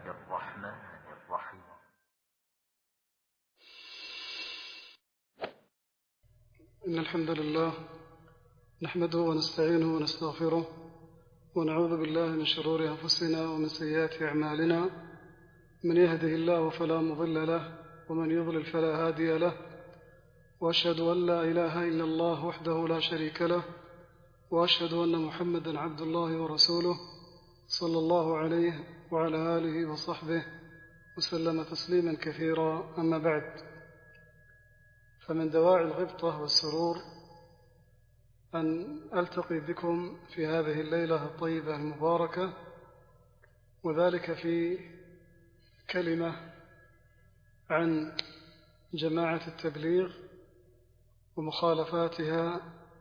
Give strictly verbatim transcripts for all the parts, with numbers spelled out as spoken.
الرحمن الرحيم. إن الحمد لله نحمده ونستعينه ونستغفره ونعوذ بالله من شرور أنفسنا ومن سيئات أعمالنا. من يهده الله فلا مضل له ومن يضلل فلا هادي له، وأشهد أن لا إله إلا الله وحده لا شريك له، وأشهد أن محمدا عبد الله ورسوله صلى الله عليه وعلى آله وصحبه وسلم تسليما كثيرا. أما بعد، فمن دواعي الغبطة والسرور أن ألتقي بكم في هذه الليلة الطيبة المباركة، وذلك في كلمة عن جماعة التبليغ ومخالفاتها.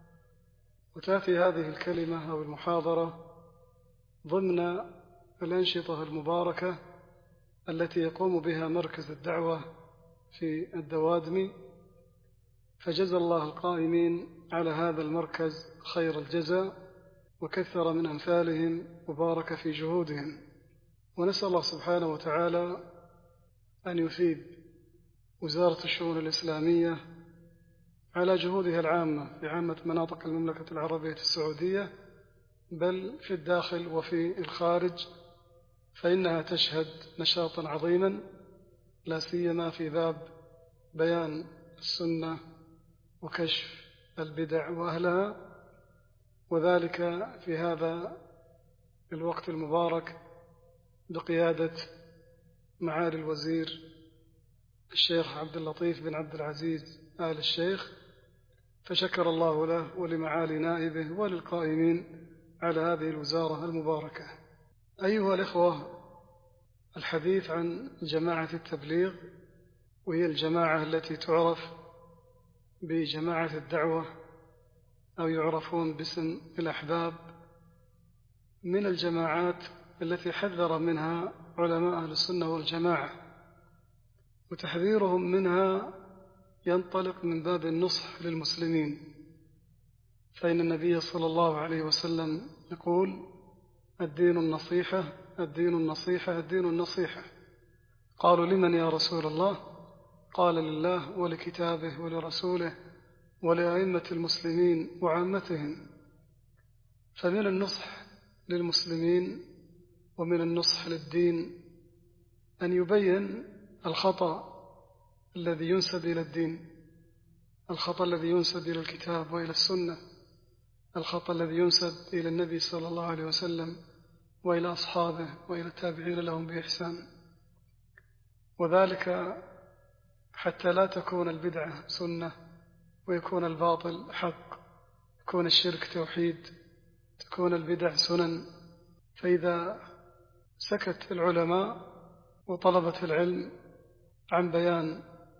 وتأتي هذه الكلمة أو المحاضرة ضمن الأنشطة المباركة التي يقوم بها مركز الدعوة في الدوادمي، فجزى الله القائمين على هذا المركز خير الجزاء وكثر من أمثالهم وبارك في جهودهم. ونسأل الله سبحانه وتعالى أن يثيب وزارة الشؤون الإسلامية على جهودها العامة في عامة مناطق المملكة العربية السعودية، بل في الداخل وفي الخارج، فإنها تشهد نشاطا عظيما لا سيما في باب بيان السنة وكشف البدع وأهلها، وذلك في هذا الوقت المبارك بقيادة معالي الوزير الشيخ عبد اللطيف بن عبد العزيز آل الشيخ، فشكر الله له ولمعالي نائبه وللقائمين على هذه الوزارة المباركة. أيها الإخوة، الحديث عن جماعة التبليغ، وهي الجماعة التي تعرف بجماعة الدعوة أو يعرفون باسم الأحباب، من الجماعات التي حذر منها علماء أهل السنة والجماعة، وتحذيرهم منها ينطلق من باب النصح للمسلمين، فإن النبي صلى الله عليه وسلم يقول: الدين النصيحة الدين النصيحة الدين النصيحة. قالوا: لمن يا رسول الله؟ قال: لله ولكتابه ولرسوله ولأئمة المسلمين وعامتهم. فمن النصح للمسلمين ومن النصح للدين أن يبين الخطأ الذي ينسب إلى الدين، الخطأ الذي ينسب إلى الكتاب وإلى السنة، الخطأ الذي ينسب إلى النبي صلى الله عليه وسلم وإلى أصحابه وإلى التابعين لهم بإحسان، وذلك حتى لا تكون البدعة سنة ويكون الباطل حق، يكون الشرك توحيد، تكون البدع سنن. فإذا سكت العلماء وطلبة العلم عن بيان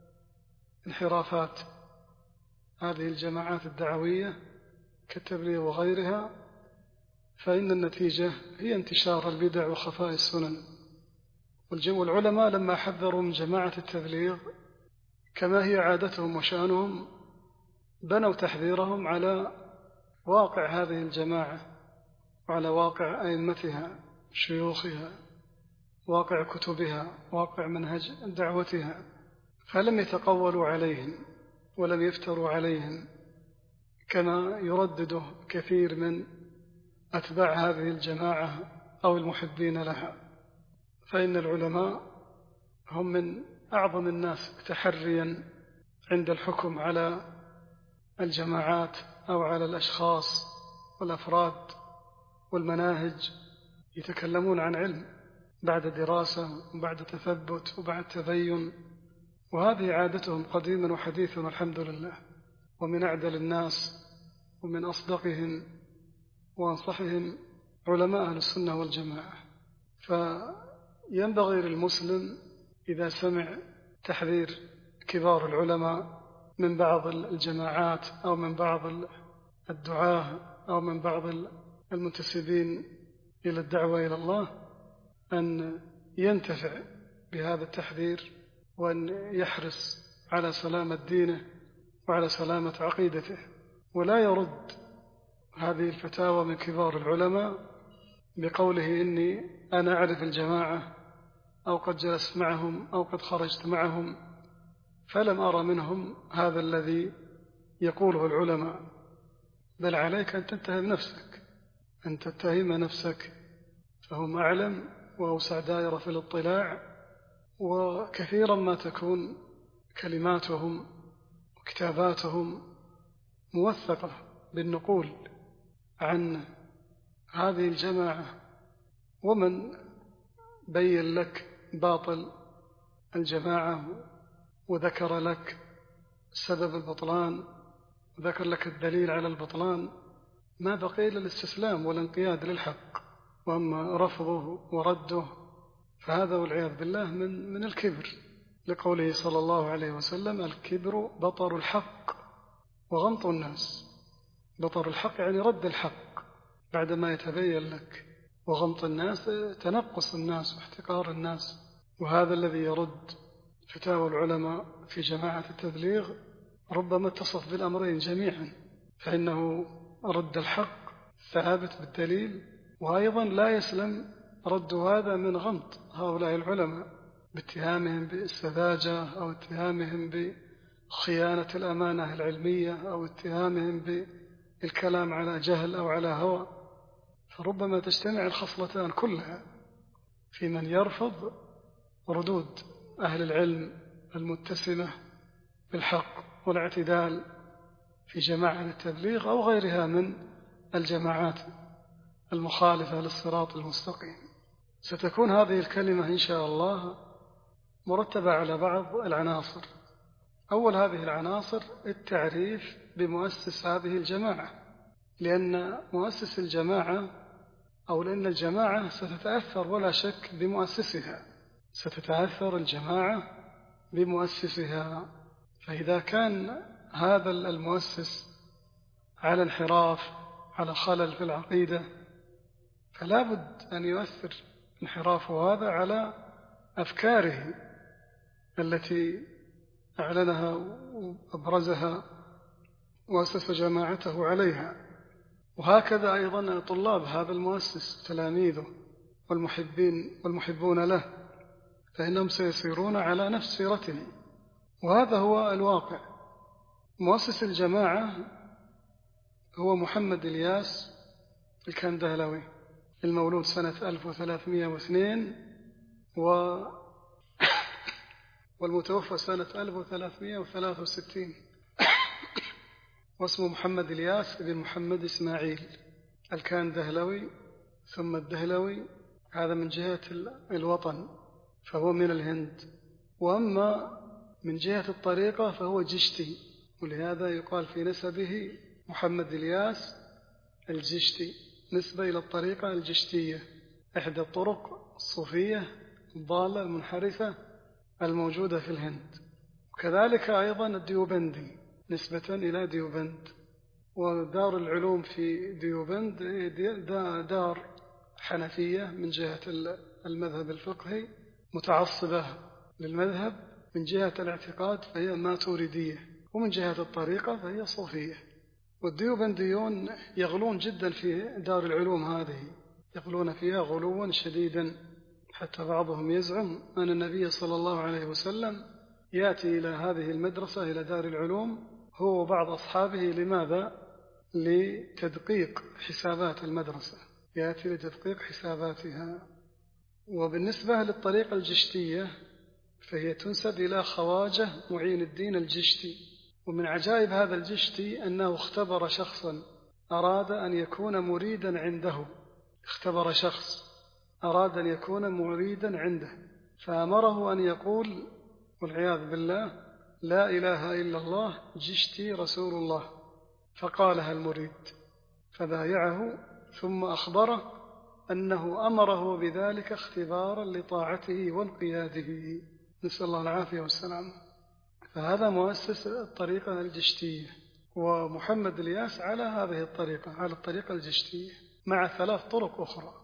انحرافات هذه الجماعات الدعوية كالتبليغ وغيرها، فإن النتيجة هي انتشار البدع وخفاء السنن. والعلماء لما حذروا من جماعة التبليغ كما هي عادتهم وشأنهم، بنوا تحذيرهم على واقع هذه الجماعة وعلى واقع أئمتها شيوخها، واقع كتبها، واقع منهج دعوتها، فلم يتقولوا عليهم ولم يفتروا عليهم كما يردده كثير من أتباع هذه الجماعة أو المحبين لها. فإن العلماء هم من أعظم الناس تحريا عند الحكم على الجماعات أو على الأشخاص والأفراد والمناهج، يتكلمون عن علم بعد دراسة وبعد تثبت وبعد تبين، وهذه عادتهم قديما وحديثا والحمد لله. ومن أعدل الناس ومن أصدقهم وأنصحهم علماء أهل السنة والجماعة. فينبغي للمسلم إذا سمع تحذير كبار العلماء من بعض الجماعات أو من بعض الدعاة أو من بعض المنتسبين إلى الدعوة إلى الله أن ينتفع بهذا التحذير، وأن يحرص على سلامة دينه وعلى سلامة عقيدته، ولا يرد هذه الفتاوى من كبار العلماء بقوله: إني أنا أعرف الجماعة أو قد جلست معهم أو قد خرجت معهم، فلم أرى منهم هذا الذي يقوله العلماء، بل عليك أن تتهم نفسك، أن تتهم نفسك، فهم أعلم وأوسع دائرة في الاطلاع، وكثيرا ما تكون كلماتهم وكتاباتهم موثقة بالنقول عن هذه الجماعة. ومن بين لك باطل الجماعة وذكر لك سبب البطلان وذكر لك الدليل على البطلان، ما بقي إلا الاستسلام والانقياد للحق، وأما رفضه ورده فهذا والعياذ بالله من من الكبر، لقوله صلى الله عليه وسلم: الكبر بطر الحق وغمط الناس. بطر الحق يعني رد الحق بعدما يتبين لك، وغمط الناس تنقص الناس واحتقار الناس. وهذا الذي يرد فتاوى العلماء في جماعة التبليغ ربما اتصف بالأمرين جميعا، فإنه رد الحق ثابت بالدليل، وأيضا لا يسلم رد هذا من غمط هؤلاء العلماء باتهامهم بالسذاجة أو اتهامهم بخيانة الأمانة العلمية أو اتهامهم بالكلام على جهل أو على هوى. فربما تجتمع الخصلتان كلها في من يرفض ردود أهل العلم المتسمة بالحق والاعتدال في جماعة التبليغ أو غيرها من الجماعات المخالفة للصراط المستقيم. ستكون هذه الكلمة إن شاء الله مرتبة على بعض العناصر. أول هذه العناصر التعريف بمؤسس هذه الجماعة، لأن مؤسس الجماعة أو لأن الجماعة ستتأثر ولا شك بمؤسسها، ستتأثر الجماعة بمؤسسها. فإذا كان هذا المؤسس على انحراف، على خلل في العقيدة، فلا بد أن يؤثر انحرافه هذا على أفكاره التي أعلنها وأبرزها وأسس جماعته عليها. وهكذا أيضا طلاب هذا المؤسس تلاميذه والمحبين والمحبون له، فإنهم سيسيرون على نفس سيرته، وهذا هو الواقع. مؤسس الجماعة هو محمد إلياس الكندهلوي، المولود سنة ألف وثلاثمائة واثنين و... والمتوفى سنة ألف وثلاثمائة وثلاثة وستين، واسمه محمد إلياس بن محمد إسماعيل الكندهلوي ثم الدهلوي، هذا من جهة الوطن فهو من الهند، وأما من جهة الطريقة فهو جشتي، ولهذا يقال في نسبه محمد إلياس الجشتي، نسبة إلى الطريقة الجشتية، إحدى الطرق الصوفية الضالة المنحرفة الموجودة في الهند. وكذلك أيضا الديوبندي نسبة إلى ديوبند، ودار العلوم في ديوبند دار حنفية من جهة المذهب الفقهي، متعصبة للمذهب، من جهة الاعتقاد فهي ماتوريدية، ومن جهة الطريقة فهي صوفية. والديوبنديون يغلون جدا في دار العلوم هذه، يغلون فيها غلوا شديدا، حتى بعضهم يزعم أن النبي صلى الله عليه وسلم يأتي إلى هذه المدرسة إلى دار العلوم هو وبعض أصحابه. لماذا؟ لتدقيق حسابات المدرسة، يأتي لتدقيق حساباتها. وبالنسبة للطريقة الجشتية فهي تنسب إلى خواجة معين الدين الجشتي. ومن عجائب هذا الجشتي أنه اختبر شخصا أراد أن يكون مريدا عنده، اختبر شخص أراد أن يكون مريدا عنده، فأمره أن يقول والعياذ بالله: لا إله إلا الله جشتي رسول الله. فقالها المريد فبايعه، ثم أخبره أنه أمره بذلك اختبارا لطاعته وانقياده، نسأل الله العافية والسلام. فهذا مؤسس الطريقة الجشتية، ومحمد إلياس على هذه الطريقة، على الطريقة الجشتية مع ثلاث طرق أخرى.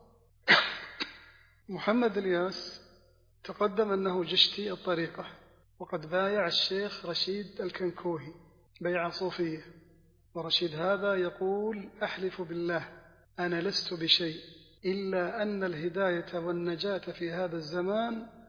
محمد إلياس تقدم أنه جشتي الطريقة، وقد بايع الشيخ رشيد الكنكوهي بيعة صوفية، ورشيد هذا يقول: أحلف بالله أنا لست بشيء إلا أن الهداية والنجاة في هذا الزمان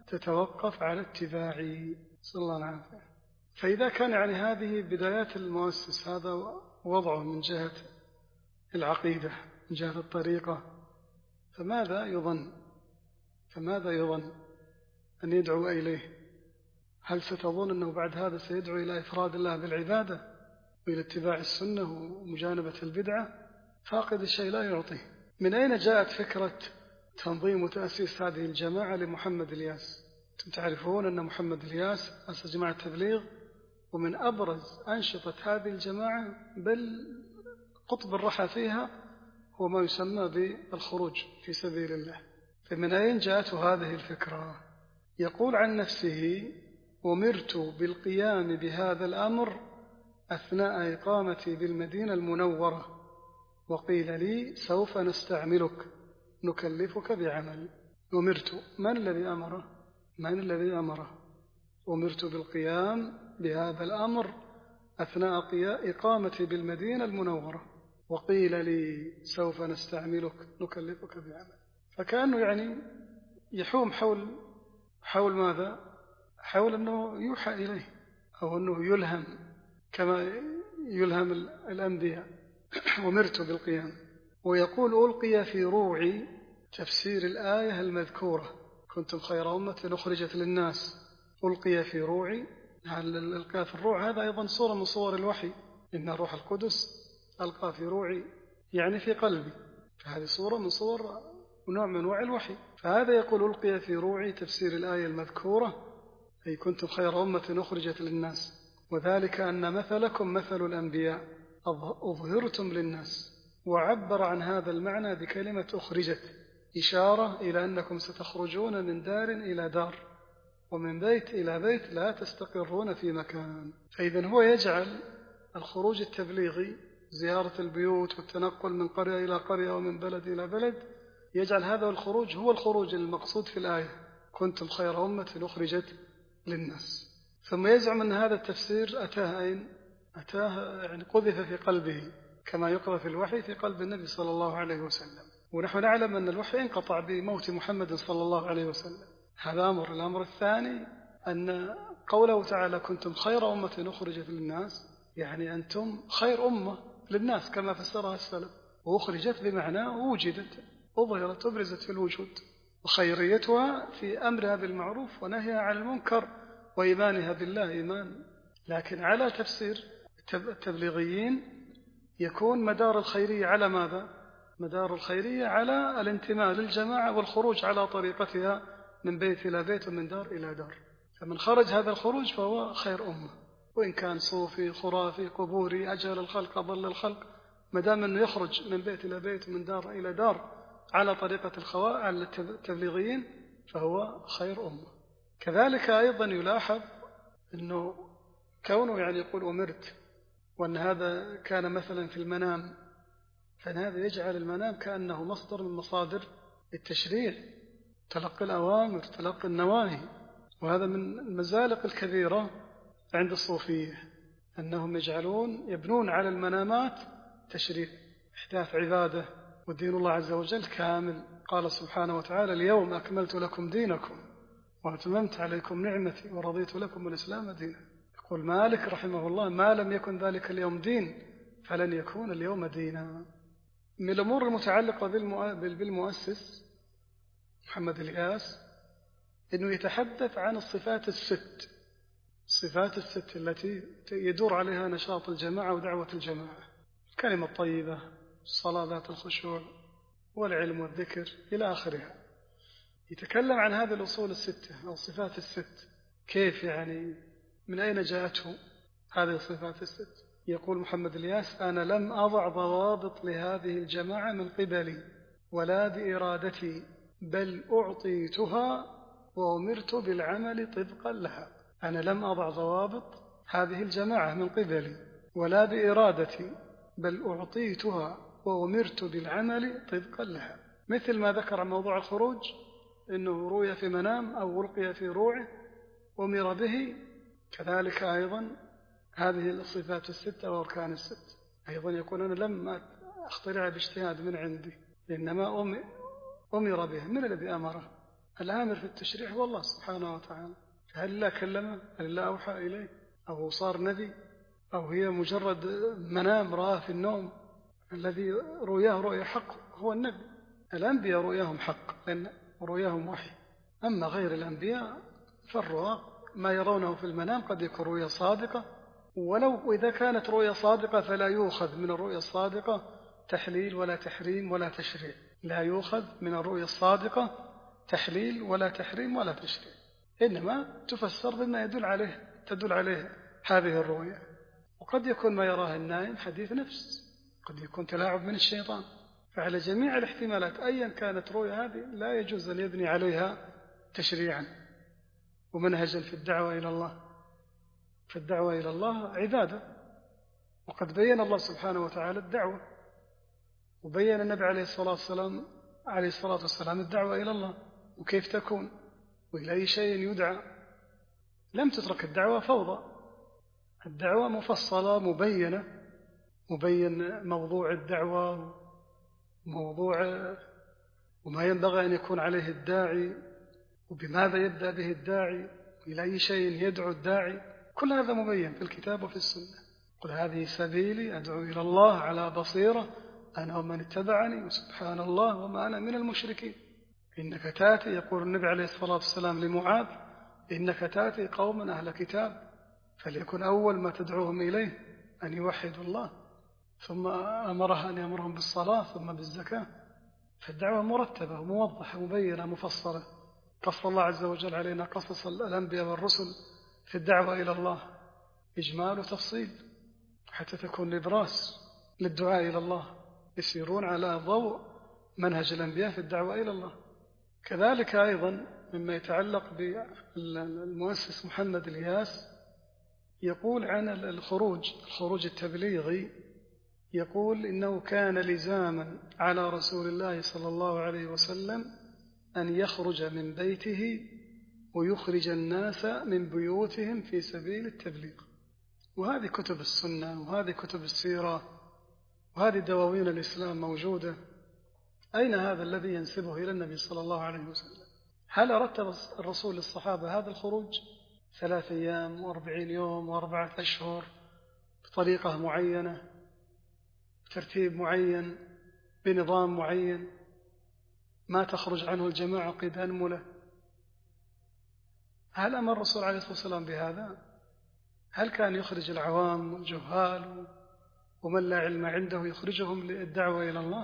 تتوقف على اتباعي، صلى الله عليه وسلم. فإذا كان يعني هذه بدايات المؤسس، هذا وضعه من جهة العقيدة، من جهة الطريقة، فماذا يظن فماذا يظن أن يدعو إليه؟ هل ستظن أنه بعد هذا سيدعو إلى إفراد الله بالعبادة وإلى اتباع السنة ومجانبة البدعة؟ فاقد الشيء لا يعطيه. من أين جاءت فكرة تنظيم وتأسيس هذه الجماعة لمحمد الياس؟ أنتم تعرفون أن محمد الياس أسس جماعة التبليغ، ومن أبرز أنشطة هذه الجماعة بل قطب الرحى فيها هو ما يسمى بالخروج في سبيل الله. فمن أين جاءته هذه الفكرة؟ يقول عن نفسه: أمرت بالقيام بهذا الأمر أثناء إقامتي بالمدينة المنورة، وقيل لي سوف نستعملك نكلفك بعمل. أمرت، من الذي أمره؟ من الذي أمره؟ أمرت بالقيام بهذا الأمر أثناء إقامتي بالمدينة المنورة، وقيل لي سوف نستعملك نكلفك بعمل. فكأنه يعني يحوم حول حول ماذا؟ حول أنه يوحى إليه، أو أنه يلهم كما يلهم الأنبياء. أمرت بالقيام. ويقول: ألقي في روعي تفسير الآية المذكورة: كنتم خير أمة أخرجت للناس. ألقي في روعي، الإلقاء في الروع هذا أيضا صورة من صور الوحي، إن روح القدس ألقى في روعي يعني في قلبي، فهذه صورة من صور ونوع من نوع الوحي. فهذا يقول: ألقي في روعي تفسير الآية المذكورة، أي كنتم خير أمة أخرجت للناس، وذلك أن مثلكم مثل الأنبياء أظهرتم للناس. وعبر عن هذا المعنى بكلمة أخرجت، إشارة إلى أنكم ستخرجون من دار إلى دار، ومن بيت إلى بيت، لا تستقرون في مكان. فإذا هو يجعل الخروج التبليغي، زيارة البيوت والتنقل من قرية إلى قرية ومن بلد إلى بلد، يجعل هذا الخروج هو الخروج المقصود في الآية: كنتم خير أمة أخرجت للناس. ثم يزعم أن هذا التفسير أتاه أين؟ أتاه يعني قذف في قلبه، كما يقذف الوحي في قلب النبي صلى الله عليه وسلم. ونحن نعلم أن الوحي انقطع بموت محمد صلى الله عليه وسلم. هذا أمر. الأمر الثاني أن قوله تعالى: كنتم خير أمة أخرجت للناس، يعني أنتم خير أمة للناس كما فسرها السلف. وأخرجت بمعنى وجدت، أظهرت، أبرزت في الوجود، وخيريتها في أمرها بالمعروف ونهيها عن المنكر وإيمانها بالله إيمان. لكن على تفسير التبليغيين يكون مدار الخيرية على ماذا؟ مدار الخيرية على الانتماء للجماعة والخروج على طريقتها من بيت إلى بيت ومن دار إلى دار. فمن خرج هذا الخروج فهو خير أمة، وإن كان صوفي خرافي قبوري أجهل الخلق أضل الخلق، مدام أنه يخرج من بيت إلى بيت ومن دار إلى دار على طريقة الخواء على التبليغيين فهو خير أمة. كذلك أيضا يلاحظ أنه كونه يعني يقول أمرت، وأن هذا كان مثلا في المنام، فهذا يجعل المنام كأنه مصدر من مصادر التشريع، تلقي الأوامر، تلقي النواهي. وهذا من المزالق الكبيرة عند الصوفية، أنهم يجعلون يبنون على المنامات تشريع، إحداث عبادة، ودين الله عز وجل كامل. قال سبحانه وتعالى: اليوم أكملت لكم دينكم وأتممت عليكم نعمتي ورضيت لكم الإسلام دينا. يقول مالك رحمه الله: ما لم يكن ذلك اليوم دين فلن يكون اليوم دينا. من الأمور المتعلقة بالمؤسس محمد الياس أنه يتحدث عن الصفات الست الصفات الست التي يدور عليها نشاط الجماعة ودعوة الجماعة: الكلمة الطيبة، الصلاة ذات الخشوع، والعلم والذكر إلى آخرها. يتكلم عن هذه الأصول الستة أو الصفات الست، كيف يعني من أين جاءته هذه الصفات الست. يقول محمد الياس: أنا لم أضع ضوابط لهذه الجماعة من قبلي ولا بإرادتي، بل أعطيتها وأمرت بالعمل طبقا لها. أنا لم أضع ضوابط هذه الجماعة من قبلي ولا بإرادتي، بل أعطيتها وأمرت بالعمل طبقا لها. مثل ما ذكر عن موضوع الخروج، إنه روي في منام أو ألقي في روعه أمر به، كذلك أيضا هذه الصفات الستة وأركان الست أيضا يقول: أنا لم أخترع باجتهاد من عندي، إنما أمر به. من الذي أمره؟ الآمر في التشريع هو الله سبحانه وتعالى. هل الله كلمه؟ هل الله أوحى إليه؟ أو صار نبي؟ أو هي مجرد منام رآه في النوم؟ الذي رؤياه رؤيا حق هو النبي. الأنبياء رؤياهم حق لأن رؤياهم وحي. أما غير الأنبياء فالرؤى ما يرونه في المنام قد يكون رؤيا صادقة، ولو إذا كانت رؤيا صادقة فلا يؤخذ من الرؤيا الصادقة تحليل ولا تحريم ولا تشريع. لا يؤخذ من الرؤيا الصادقة تحليل ولا تحريم ولا تشريع، إنما تفسر بما يدل عليه تدل عليه هذه الرؤيا. وقد يكون ما يراه النائم حديث نفس، قد يكون تلاعب من الشيطان. فعلى جميع الاحتمالات أيا كانت رؤيا هذه لا يجوز أن يبني عليها تشريعا ومنهجا في الدعوة إلى الله. فالدعوة إلى الله عبادة، وقد بين الله سبحانه وتعالى الدعوة، وبين النبي عليه الصلاة والسلام عليه الصلاة والسلام الدعوة إلى الله وكيف تكون وإلى أي شيء يدعى. لم تترك الدعوة فوضى، الدعوة مفصلة مبينة، مبين موضوع الدعوة موضوع وما ينبغي أن يكون عليه الداعي وبماذا يبدأ به الداعي وإلى أي شيء يدعو الداعي. كل هذا مبين في الكتاب وفي السنة. قل هذه سبيلي أدعو إلى الله على بصيرة أنا ومن اتبعني وسبحان الله وما أنا من المشركين. إنك تاتي، يقول النبي عليه الصلاة والسلام لمعاذ، إنك تاتي قوما أهل كتاب فليكن أول ما تدعوهم إليه أن يوحدوا الله، ثم أمرها أن يأمرهم بالصلاة ثم بالزكاة. فالدعوة مرتبة وموضحة مبينة مفصلة. قص الله عز وجل علينا قصص الأنبياء والرسل في الدعوة إلى الله إجمال وتفصيل حتى تكون نبراس للدعاء إلى الله، يسيرون على ضوء منهج الأنبياء في الدعوة إلى الله. كذلك أيضا مما يتعلق بالمؤسس محمد الياس يقول عن الخروج الخروج التبليغي، يقول إنه كان لزاما على رسول الله صلى الله عليه وسلم أن يخرج من بيته ويخرج الناس من بيوتهم في سبيل التبليغ. وهذه كتب السنة وهذه كتب السيرة وهذه دواوين الإسلام موجودة. أين هذا الذي ينسبه إلى النبي صلى الله عليه وسلم؟ هل رتب الرسول للصحابة هذا الخروج ثلاث أيام وأربعين يوم وأربعة أشهر بطريقة معينة بترتيب معين بنظام معين ما تخرج عنه الجماعة قيد أنملة؟ هل أمر الرسول عليه الصلاة والسلام بهذا؟ هل كان يخرج العوام والجهال ومن لا علم عنده يخرجهم للدعوة إلى الله؟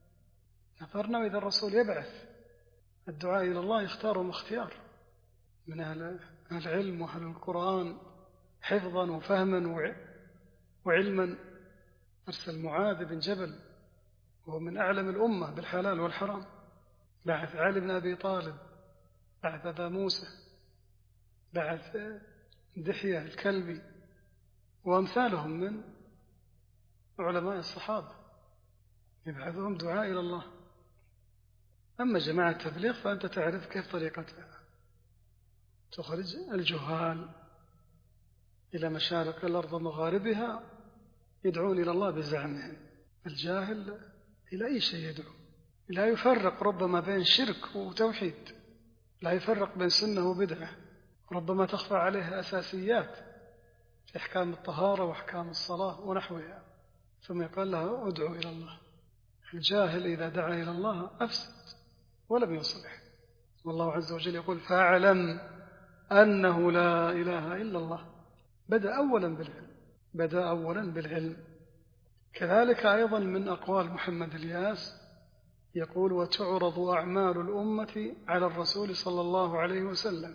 نظرنا إذا الرسول يبعث الدعاء إلى الله يختارهم اختيار من أهل العلم وأهل القرآن حفظا وفهما وعلما. أرسل معاذ بن جبل وهو من أعلم الأمة بالحلال والحرام، بعث علي بن أبي طالب، بعث أبا موسى، بعث دحية الكلبي وأمثالهم من علماء الصحابة، يبعثهم دعاء إلى الله. أما جماعة التبليغ فأنت تعرف كيف طريقتها، تخرج الجهال إلى مشارق الأرض ومغاربها يدعون إلى الله بزعمهم. الجاهل إلى أي شيء يدعو، لا يفرق ربما بين شرك وتوحيد، لا يفرق بين سنة وبدعة، ربما تخفى عليها أساسيات في أحكام الطهارة وأحكام الصلاة ونحوها، ثم يقال له أدعو إلى الله. الجاهل إذا دعا إلى الله أفسد ولم يصلح. والله عز وجل يقول فاعلم أنه لا إله إلا الله. بدأ أولا بالعلم، بدأ أولا بالعلم. كذلك أيضا من أقوال محمد الياس يقول وتعرض أعمال الأمة على الرسول صلى الله عليه وسلم،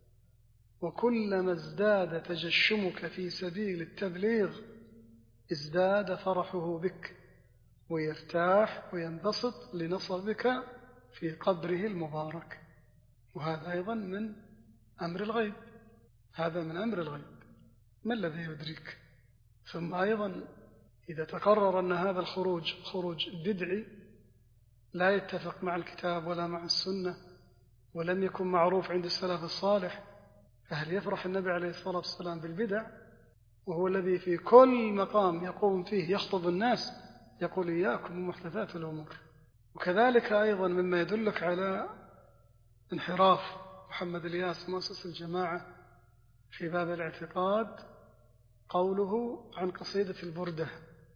وكلما ازداد تجشمك في سبيل التبليغ ازداد فرحه بك ويرتاح وينبسط لنصبك في قبره المبارك. وهذا أيضا من أمر الغيب، هذا من أمر الغيب، ما الذي يدرك؟ ثم أيضا إذا تقرر أن هذا الخروج خروج بدعي لا يتفق مع الكتاب ولا مع السنة ولم يكن معروف عند السلف الصالح، فهل يفرح النبي عليه الصلاة والسلام بالبدع وهو الذي في كل مقام يقوم فيه يخطب الناس يقول إياكم محدثات الأمور؟ وكذلك أيضا مما يدلك على انحراف محمد الياس مؤسس الجماعة في باب الاعتقاد قوله عن قصيدة البردة،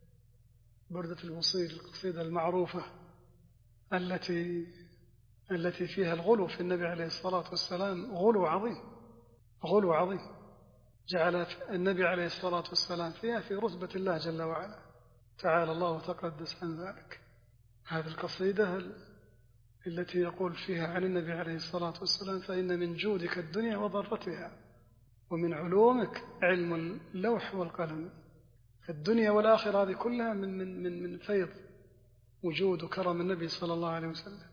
بردة الوصيل، القصيدة المعروفة التي التي فيها الغلو في النبي عليه الصلاة والسلام، غلو عظيم، غلو عظيم جعل النبي عليه الصلاة والسلام فيها في رتبة الله جل وعلا، تعالى الله وتقدس عن ذلك. هذه القصيدة التي يقول فيها عن النبي عليه الصلاة والسلام: فإن من جودك الدنيا وضرتها، ومن علومك علم اللوح والقلم. الدنيا والآخرة هذه كلها من من من من فيض وجود وكرم النبي صلى الله عليه وسلم.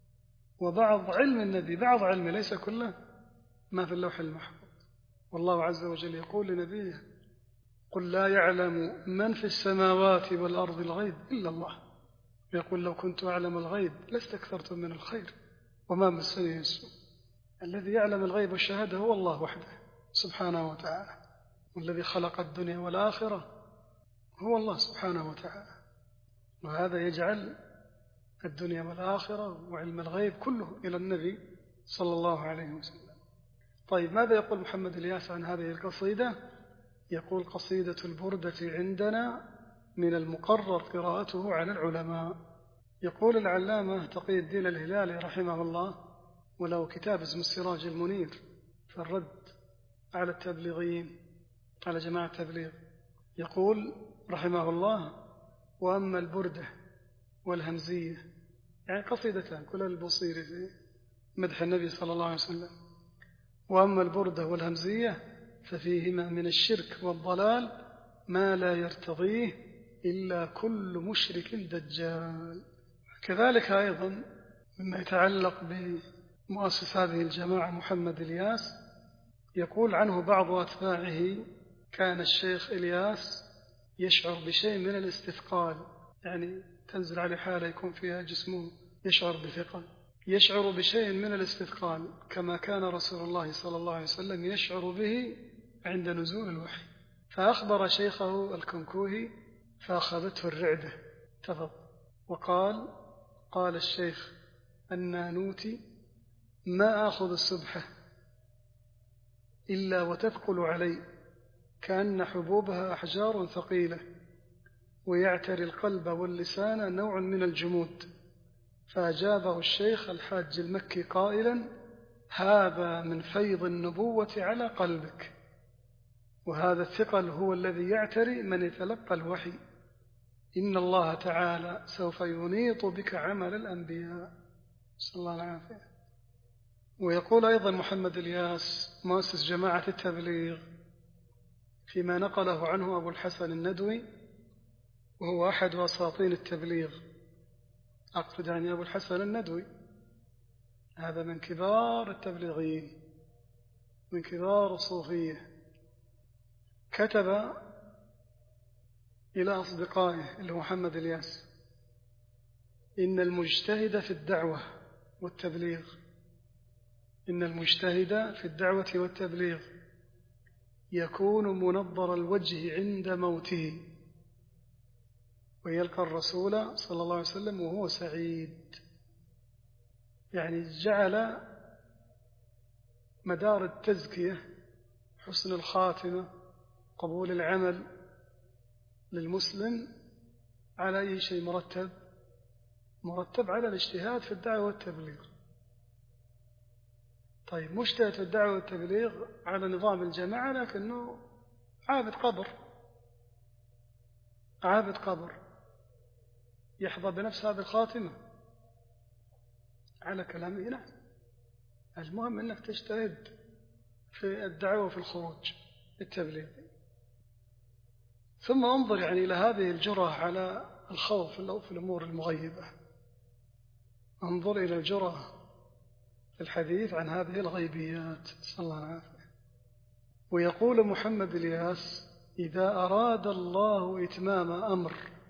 وبعض علم النبي، بعض علمه ليس كله، ما في اللوح المحفوظ. والله عز وجل يقول لنبيه: قل لا يعلم من في السماوات والأرض الغيب إلا الله. يقول: لو كنت أعلم الغيب لاستكثرت من الخير وما مسني السوء. الذي يعلم الغيب والشهادة هو الله وحده سبحانه وتعالى، والذي خلق الدنيا والآخرة هو الله سبحانه وتعالى. وهذا يجعل الدنيا والآخرة وعلم الغيب كله إلى النبي صلى الله عليه وسلم. طيب، ماذا يقول محمد الياس عن هذه القصيدة؟ يقول: قصيدة البردة عندنا من المقرر قراءته على العلماء. يقول العلامة تقي الدين الهلالي رحمه الله، وله كتاب اسمه السراج المنير في الرد على التبليغيين، على جماعة التبليغ، يقول رحمه الله: وأما البردة والهمزية، يعني قصيدتان كل البصيري في مدح النبي صلى الله عليه وسلم، وأما البردة والهمزية ففيهما من الشرك والضلال ما لا يرتضيه إلا كل مشرك دجال. كذلك أيضا مما يتعلق بمؤسس هذه الجماعة محمد الياس، يقول عنه بعض أتباعه: كان الشيخ إلياس يشعر بشيء من الاستثقال، يعني تنزل عليه حالة يكون فيها جسمه يشعر بثقل، يشعر بشيء من الاستثقال كما كان رسول الله صلى الله عليه وسلم يشعر به عند نزول الوحي. فأخبر شيخه الكنكوهي فأخذته الرعدة، تفضل، وقال: قال الشيخ النانوتي: ما آخذ السبحة إلا وتثقل علي كأن حبوبها أحجار ثقيلة، ويعتري القلب واللسان نوع من الجمود. فأجابه الشيخ الحاج المكي قائلا: هذا من فيض النبوة على قلبك، وهذا الثقل هو الذي يعتري من يتلقى الوحي. إن الله تعالى سوف ينيط بك عمل الأنبياء. صلى الله العافية. ويقول أيضا محمد الياس مؤسس جماعة التبليغ فيما نقله عنه أبو الحسن الندوي، وهو أحد أساطين التبليغ، أقصد يعني أبو الحسن الندوي، هذا من كبار التبليغيين، من كبار الصوفية، كتب إلى أصدقائه اللي هو محمد الياس: إن المجتهد في الدعوة والتبليغ إن المجتهد في الدعوة والتبليغ يكون منظر الوجه عند موته، ويلقى الرسول صلى الله عليه وسلم وهو سعيد. يعني جعل مدار التزكية، حسن الخاتمة، قبول العمل للمسلم على أي شيء مرتب مرتب على الاجتهاد في الدعوة والتبليغ. طيب، مجتهد في الدعوة والتبليغ على نظام الجماعة، لكنه عابد قبر، عابد قبر يحظى بنفس هذه الخاتمة على كلامه. نعم، المهم أنك تجتهد في الدعوة وفي الخروج التبليغ. ثم انظر يعني إلى هذه الجرأة على الخوف في الأمور المغيبة، انظر إلى الجرأة في الحديث عن هذه الغيبيات. صلى الله عليه وسلم. ويقول محمد الياس: إذا أراد الله إتمام أمر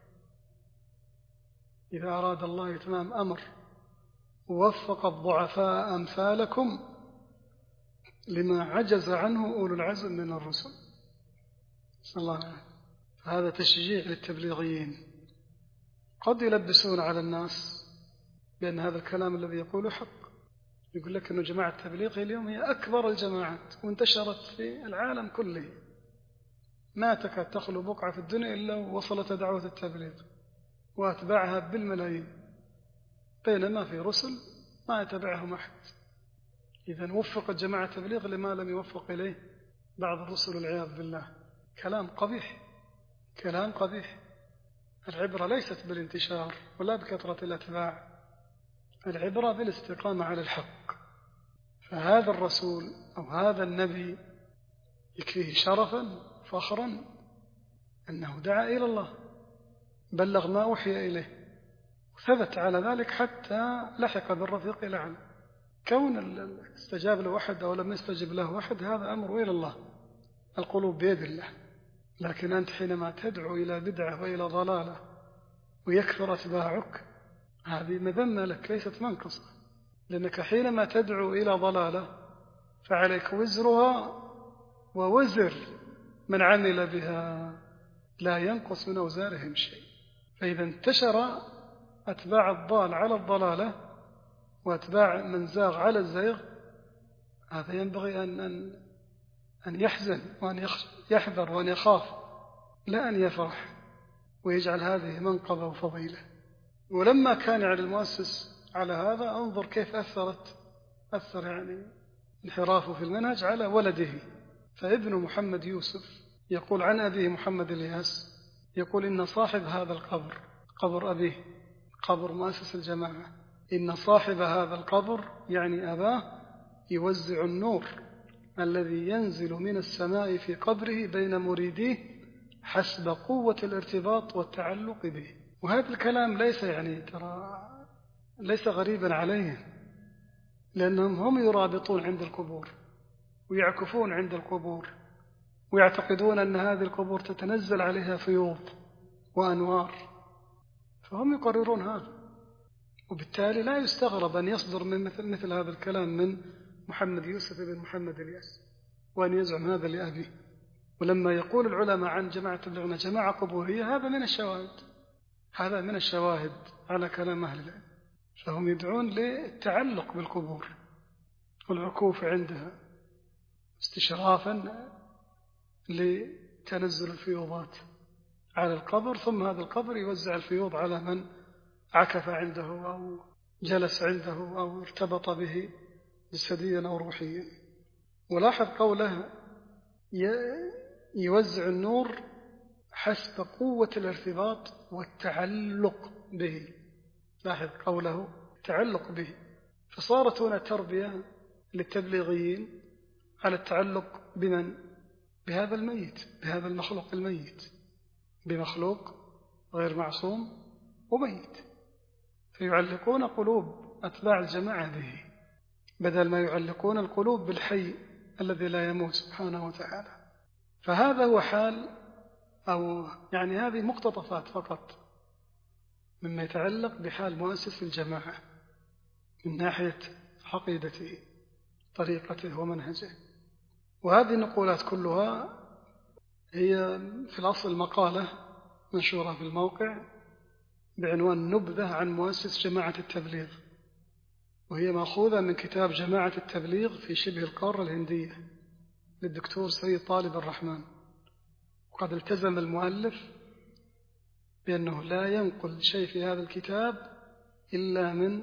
إذا أراد الله إتمام أمر ووفق الضعفاء أمثالكم لما عجز عنه أولو العزم من الرسل. صلى الله عليه وسلم. هذا تشجيع للتبليغيين. قد يلبسون على الناس بأن هذا الكلام الذي يقوله حق، يقول لك أنه جماعة التبليغ اليوم هي أكبر الجماعات وانتشرت في العالم كله، ما تكاد تخلو بقعة في الدنيا إلا وصلت دعوة التبليغ وأتباعها بالملايين، بينما في رسل ما يتبعهم أحد. إذن وفقت جماعة التبليغ لما لم يوفق إليه بعض الرسل والعياذ بالله. كلام قبيح، كلام قبيح. العبرة ليست بالانتشار ولا بكثرة الأتباع، العبرة بالاستقامة على الحق. فهذا الرسول أو هذا النبي يكفيه شرفا فخرا أنه دعا إلى الله، بلغ ما أوحي إليه، وثبت على ذلك حتى لحق بالرفيق الأعلى. كون استجاب له أحد أو لم يستجب له أحد هذا أمر إلى الله، القلوب بيد الله. لكن أنت حينما تدعو إلى بدعة وإلى ضلالة ويكثر أتباعك، هذه مذمة لك ليست منقصة، لأنك حينما تدعو إلى ضلالة فعليك وزرها ووزر من عمل بها، لا ينقص من أوزارهم شيء. فإذا انتشر أتباع الضال على الضلالة وأتباع من زاغ على الزيغ، هذا ينبغي أن, أن, أن يحزن وأن يحذر وأن يخاف، لا أن يفرح ويجعل هذه منقبة وفضيلة. ولما كان على المؤسس على هذا، انظر كيف أثرت أثر يعني انحرافه في المنهج على ولده. فابن محمد يوسف يقول عن أبيه محمد الياس، يقول إن صاحب هذا القبر، قبر أبيه قبر مؤسس الجماعة، إن صاحب هذا القبر يعني أباه يوزع النور الذي ينزل من السماء في قبره بين مريديه حسب قوة الارتباط والتعلق به. وهذا الكلام ليس يعني ترى ليس غريبا عليهم، لأنهم هم يرابطون عند القبور ويعكفون عند القبور ويعتقدون أن هذه القبور تتنزل عليها فيوض وأنوار، فهم يقررون هذا. وبالتالي لا يستغرب أن يصدر من مثل, مثل هذا الكلام من محمد يوسف بن محمد الياس، وأن يزعم هذا لأبيه. ولما يقول العلماء عن جماعة تبليغنا جماعة قبورية، هذا من الشواهد، هذا من الشواهد على كلام أهل العلم. فهم يدعون للتعلق بالقبور والعكوف عندها استشرافا لتنزل الفيوضات على القبر، ثم هذا القبر يوزع الفيوض على من عكف عنده أو جلس عنده أو ارتبط به جسديا أو روحيا. ولاحظ قوله يوزع النور حسب قوة الارتباط والتعلق به، لاحظ قوله تعلق به. فصارت هنا تربية للتبليغيين على التعلق بمن؟ بهذا الميت، بهذا المخلوق الميت، بمخلوق غير معصوم وميت، فيعلقون قلوب أتباع الجماعة به بدل ما يعلقون القلوب بالحي الذي لا يموت سبحانه وتعالى. فهذا هو حال، أو يعني هذه مقتطفات فقط مما يتعلق بحال مؤسس الجماعة من ناحية عقيدته طريقته ومنهجه. وهذه النقولات كلها هي في الأصل مقالة منشورة في الموقع بعنوان نبذة عن مؤسس جماعة التبليغ، وهي مأخوذة من كتاب جماعة التبليغ في شبه القارة الهندية للدكتور سيد طالب الرحمن. وقد التزم المؤلف بأنه لا ينقل شيء في هذا الكتاب إلا من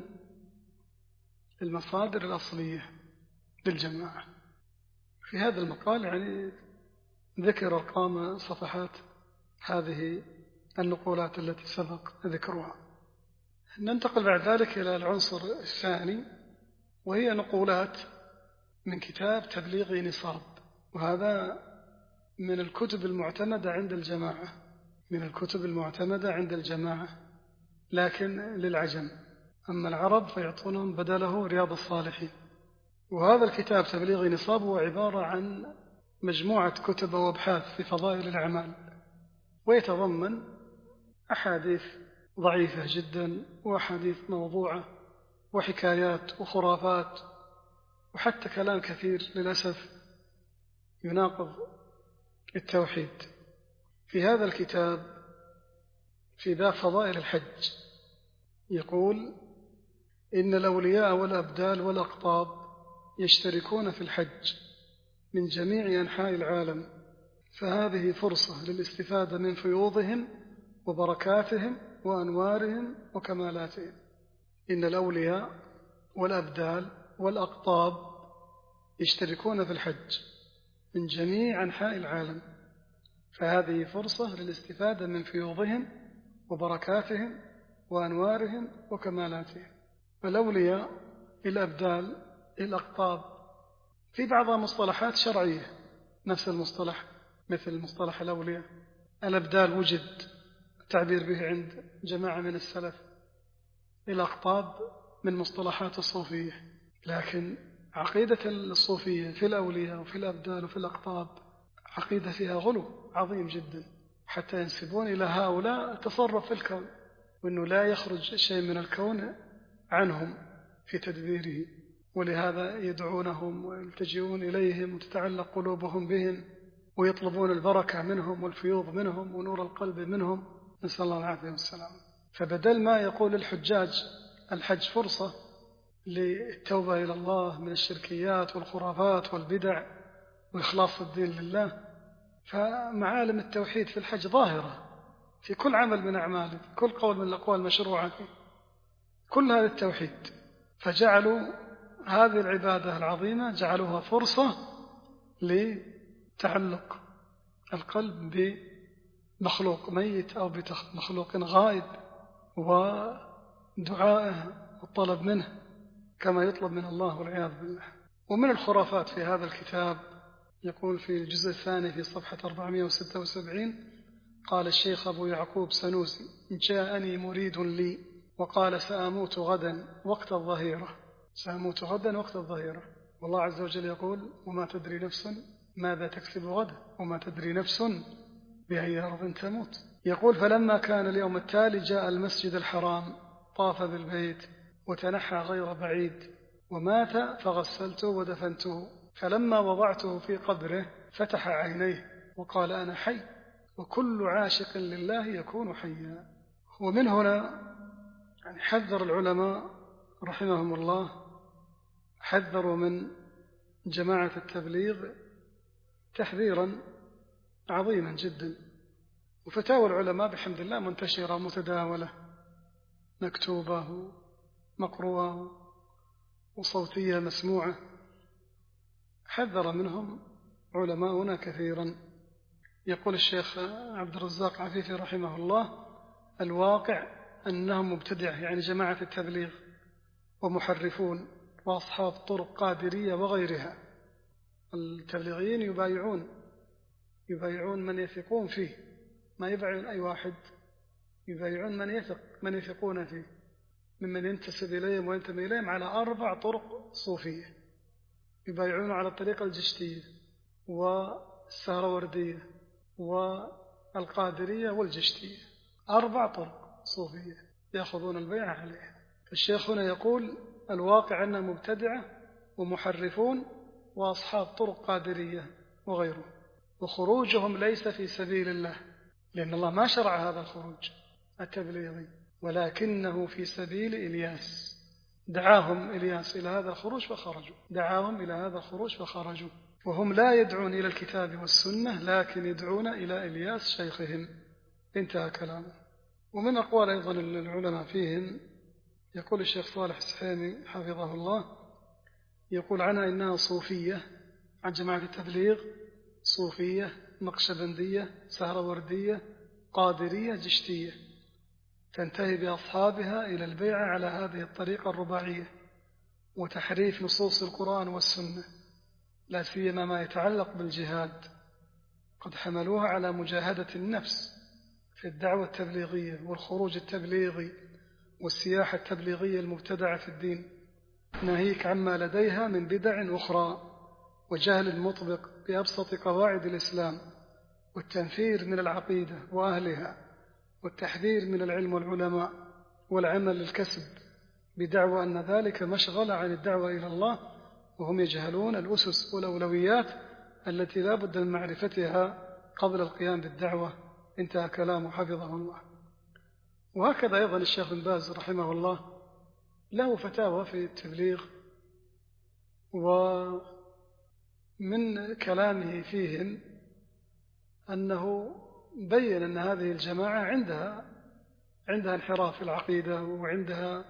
المصادر الأصلية للجماعة. في هذا المقال يعني ذكر أرقام صفحات هذه النقولات التي سبق ذكرها. ننتقل بعد ذلك إلى العنصر الثاني، وهي نقولات من كتاب تبليغ نصاب، وهذا من الكتب المعتمدة عند الجماعة، من الكتب المعتمدة عند الجماعة لكن للعجم، أما العرب فيعطونهم بدله رياض الصالحين. وهذا الكتاب تبليغ نصاب هو عبارة عن مجموعة كتب وابحاث في فضائل الأعمال، ويتضمن أحاديث ضعيفة جدا وأحاديث موضوعة وحكايات وخرافات وحتى كلام كثير للأسف يناقض التوحيد. في هذا الكتاب في باب فضائل الحج يقول: إن الأولياء والأبدال والأقطاب يشتركون في الحج من جميع أنحاء العالم، فهذه فرصة للاستفادة من فيوضهم وبركاتهم وأنوارهم وكمالاتهم. إن الأولياء والأبدال والأقطاب يشتركون في الحج من جميع أنحاء العالم، فهذه فرصة للاستفادة من فيوضهم وبركاتهم وأنوارهم وكمالاتهم. الأولياء، الأبدال، الأقطاب، في بعضها مصطلحات شرعية نفس المصطلح، مثل مصطلح الأولياء. الأبدال وجد التعبير به عند جماعة من السلف. الأقطاب من مصطلحات الصوفية، لكن عقيدة الصوفية في الأولياء وفي الأبدال وفي الأقطاب عقيدة فيها غلو عظيم جدا، حتى ينسبون إلى هؤلاء التصرف في الكون، وأنه لا يخرج شيء من الكون عنهم في تدبيره، ولهذا يدعونهم ويلتجئون إليهم وتتعلق قلوبهم بهم ويطلبون البركة منهم والفيوض منهم ونور القلب منهم، نسأل الله العافية والسلام. فبدل ما يقول الحجاج الحج فرصة للتوبة إلى الله من الشركيات والخرافات والبدع وإخلاص الدين لله، فمعالم التوحيد في الحج ظاهرة في كل عمل من أعماله، كل قول من الأقوال المشروعة فيه، كل هذا التوحيد. فجعلوا هذه العبادة العظيمة جعلوها فرصة لتعلق القلب بمخلوق ميت أو بمخلوق غائب ودعائه والطلب منه كما يطلب من الله والعياذ بالله. ومن الخرافات في هذا الكتاب يقول في الجزء الثاني في صفحة أربعمائة وستة وسبعين: قال الشيخ أبو يعقوب سنوسي: جاءني مريد لي وقال سأموت غدا وقت الظهيرة. سأموت غدا وقت الظهيرة، والله عز وجل يقول: وما تدري نفس ماذا تكسب غدا وما تدري نفس بأي أرض تموت. يقول: فلما كان اليوم التالي جاء المسجد الحرام، طاف بالبيت وتنحى غير بعيد ومات، فغسلته ودفنته، فلما وضعته في قبره فتح عينيه وقال: أنا حي، وكل عاشق لله يكون حيا. ومن هنا يعني حذر العلماء رحمهم الله، حذروا من جماعة التبليغ تحذيرا عظيما جدا. وفتاوى العلماء بحمد الله منتشرة متداولة، مكتوبة مقروءة وصوتية مسموعة، حذر منهم علماؤنا كثيرا. يقول الشيخ عبد الرزاق عفيفي رحمه الله: الواقع أنهم مبتدع، يعني جماعة التبليغ، ومحرفون وأصحاب طرق قادرية وغيرها. التبليغيين يبايعون يبايعون من يثقون فيه، ما يبايعون أي واحد، يبايعون من يثق من يثقون فيه ممن ينتسب إليهم وينتمي إليهم على أربع طرق صوفية. يبايعون على الطريقة الجشتية والسهروردية والقادرية والجشتية، أربع طرق صوفية يأخذون البيع عليها. الشيخ هنا يقول: الواقع أنهم مبتدعة ومحرفون وأصحاب طرق قادرية وغيره، وخروجهم ليس في سبيل الله، لأن الله ما شرع هذا الخروج التبليغي، ولكنه في سبيل إلياس. دعاهم إلياس إلى هذا الخروج فخرجوا، دعاهم إلى هذا الخروج فخرجوا، وهم لا يدعون إلى الكتاب والسنة، لكن يدعون إلى إلياس شيخهم. انتهى كلامه. ومن أقوال أيضا العلماء فيهم يقول الشيخ صالح السحيمي حفظه الله، يقول عنها إنها صوفية، عن جماعة التبليغ: صوفية نقشبندية سهروردية قادرية جشتية، تنتهي بأصحابها إلى البيعة على هذه الطريقة الرباعية وتحريف نصوص القرآن والسنة، لا سيما ما يتعلق بالجهاد. قد حملوها على مجاهدة النفس في الدعوة التبليغية والخروج التبليغي والسياحة التبليغية المبتدعة في الدين، ناهيك عما لديها من بدع أخرى وجهل مطبق بأبسط قواعد الإسلام، والتنفير من العقيدة وأهلها، والتحذير من العلم والعلماء والعمل للكسب، بدعوى أن ذلك مشغل عن الدعوة إلى الله، وهم يجهلون الأسس والأولويات التي لا بد من معرفتها قبل القيام بالدعوة. انتهى كلامه حفظه الله. وهكذا أيضا الشيخ بن باز رحمه الله له فتاوى في التبليغ، ومن كلامه فيهم أنه بين أن هذه الجماعة عندها عندها انحراف في العقيدة وعندها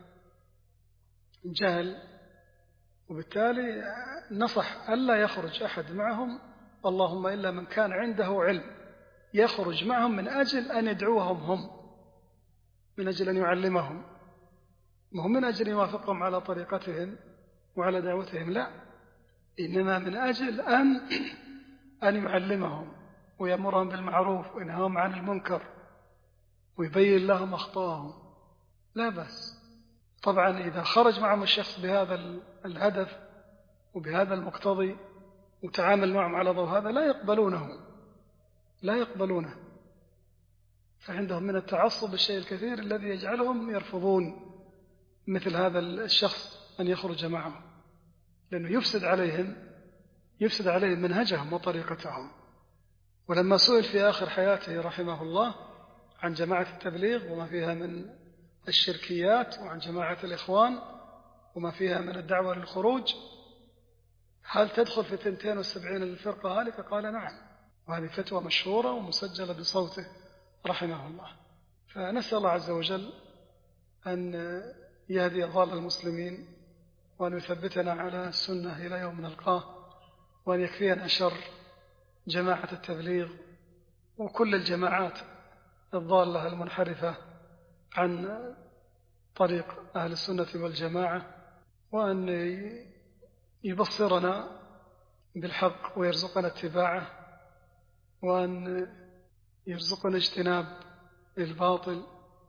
جهل، وبالتالي نصح ألا يخرج أحد معهم، اللهم إلا من كان عنده علم يخرج معهم من أجل أن يدعوهم هم، من أجل أن يعلمهم، ما هم من أجل يوافقهم على طريقتهم وعلى دعوتهم، لا، إنما من أجل أن أن يعلمهم ويأمرهم بالمعروف وينهاهم عن المنكر ويبين لهم أخطاءهم، لا بأس. طبعا إذا خرج معهم الشخص بهذا الهدف وبهذا المقتضي وتعامل معهم على ضوء هذا لا يقبلونه لا يقبلونه فعندهم من التعصب الشيء الكثير الذي يجعلهم يرفضون مثل هذا الشخص أن يخرج معهم، لأنه يفسد عليهم يفسد عليهم منهجهم وطريقتهم. ولما سئل في آخر حياته رحمه الله عن جماعة التبليغ وما فيها من الشركيات، وعن جماعة الإخوان وما فيها من الدعوة للخروج، هل تدخل في اثنتين وسبعين الفرقة هالك؟ قال نعم، وهذه فتوى مشهورة ومسجلة بصوته رحمه الله. فنسأل الله عز وجل أن يهدي ضال المسلمين، وأن يثبتنا على السنة إلى يوم نلقاه، وأن يكفينا شر جماعة التبليغ وكل الجماعات الضالة المنحرفة عن طريق أهل السنة والجماعة، وأن يبصرنا بالحق ويرزقنا اتباعه، وأن يرزقنا اجتناب الباطل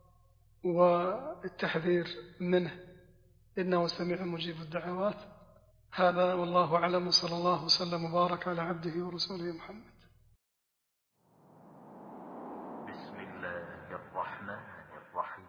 والتحذير منه، إنه سميع مجيب الدعوات. هذا والله أعلم، صلى الله وسلم وبارك على عبده ورسوله محمد. بسم الله الرحمن الرحيم.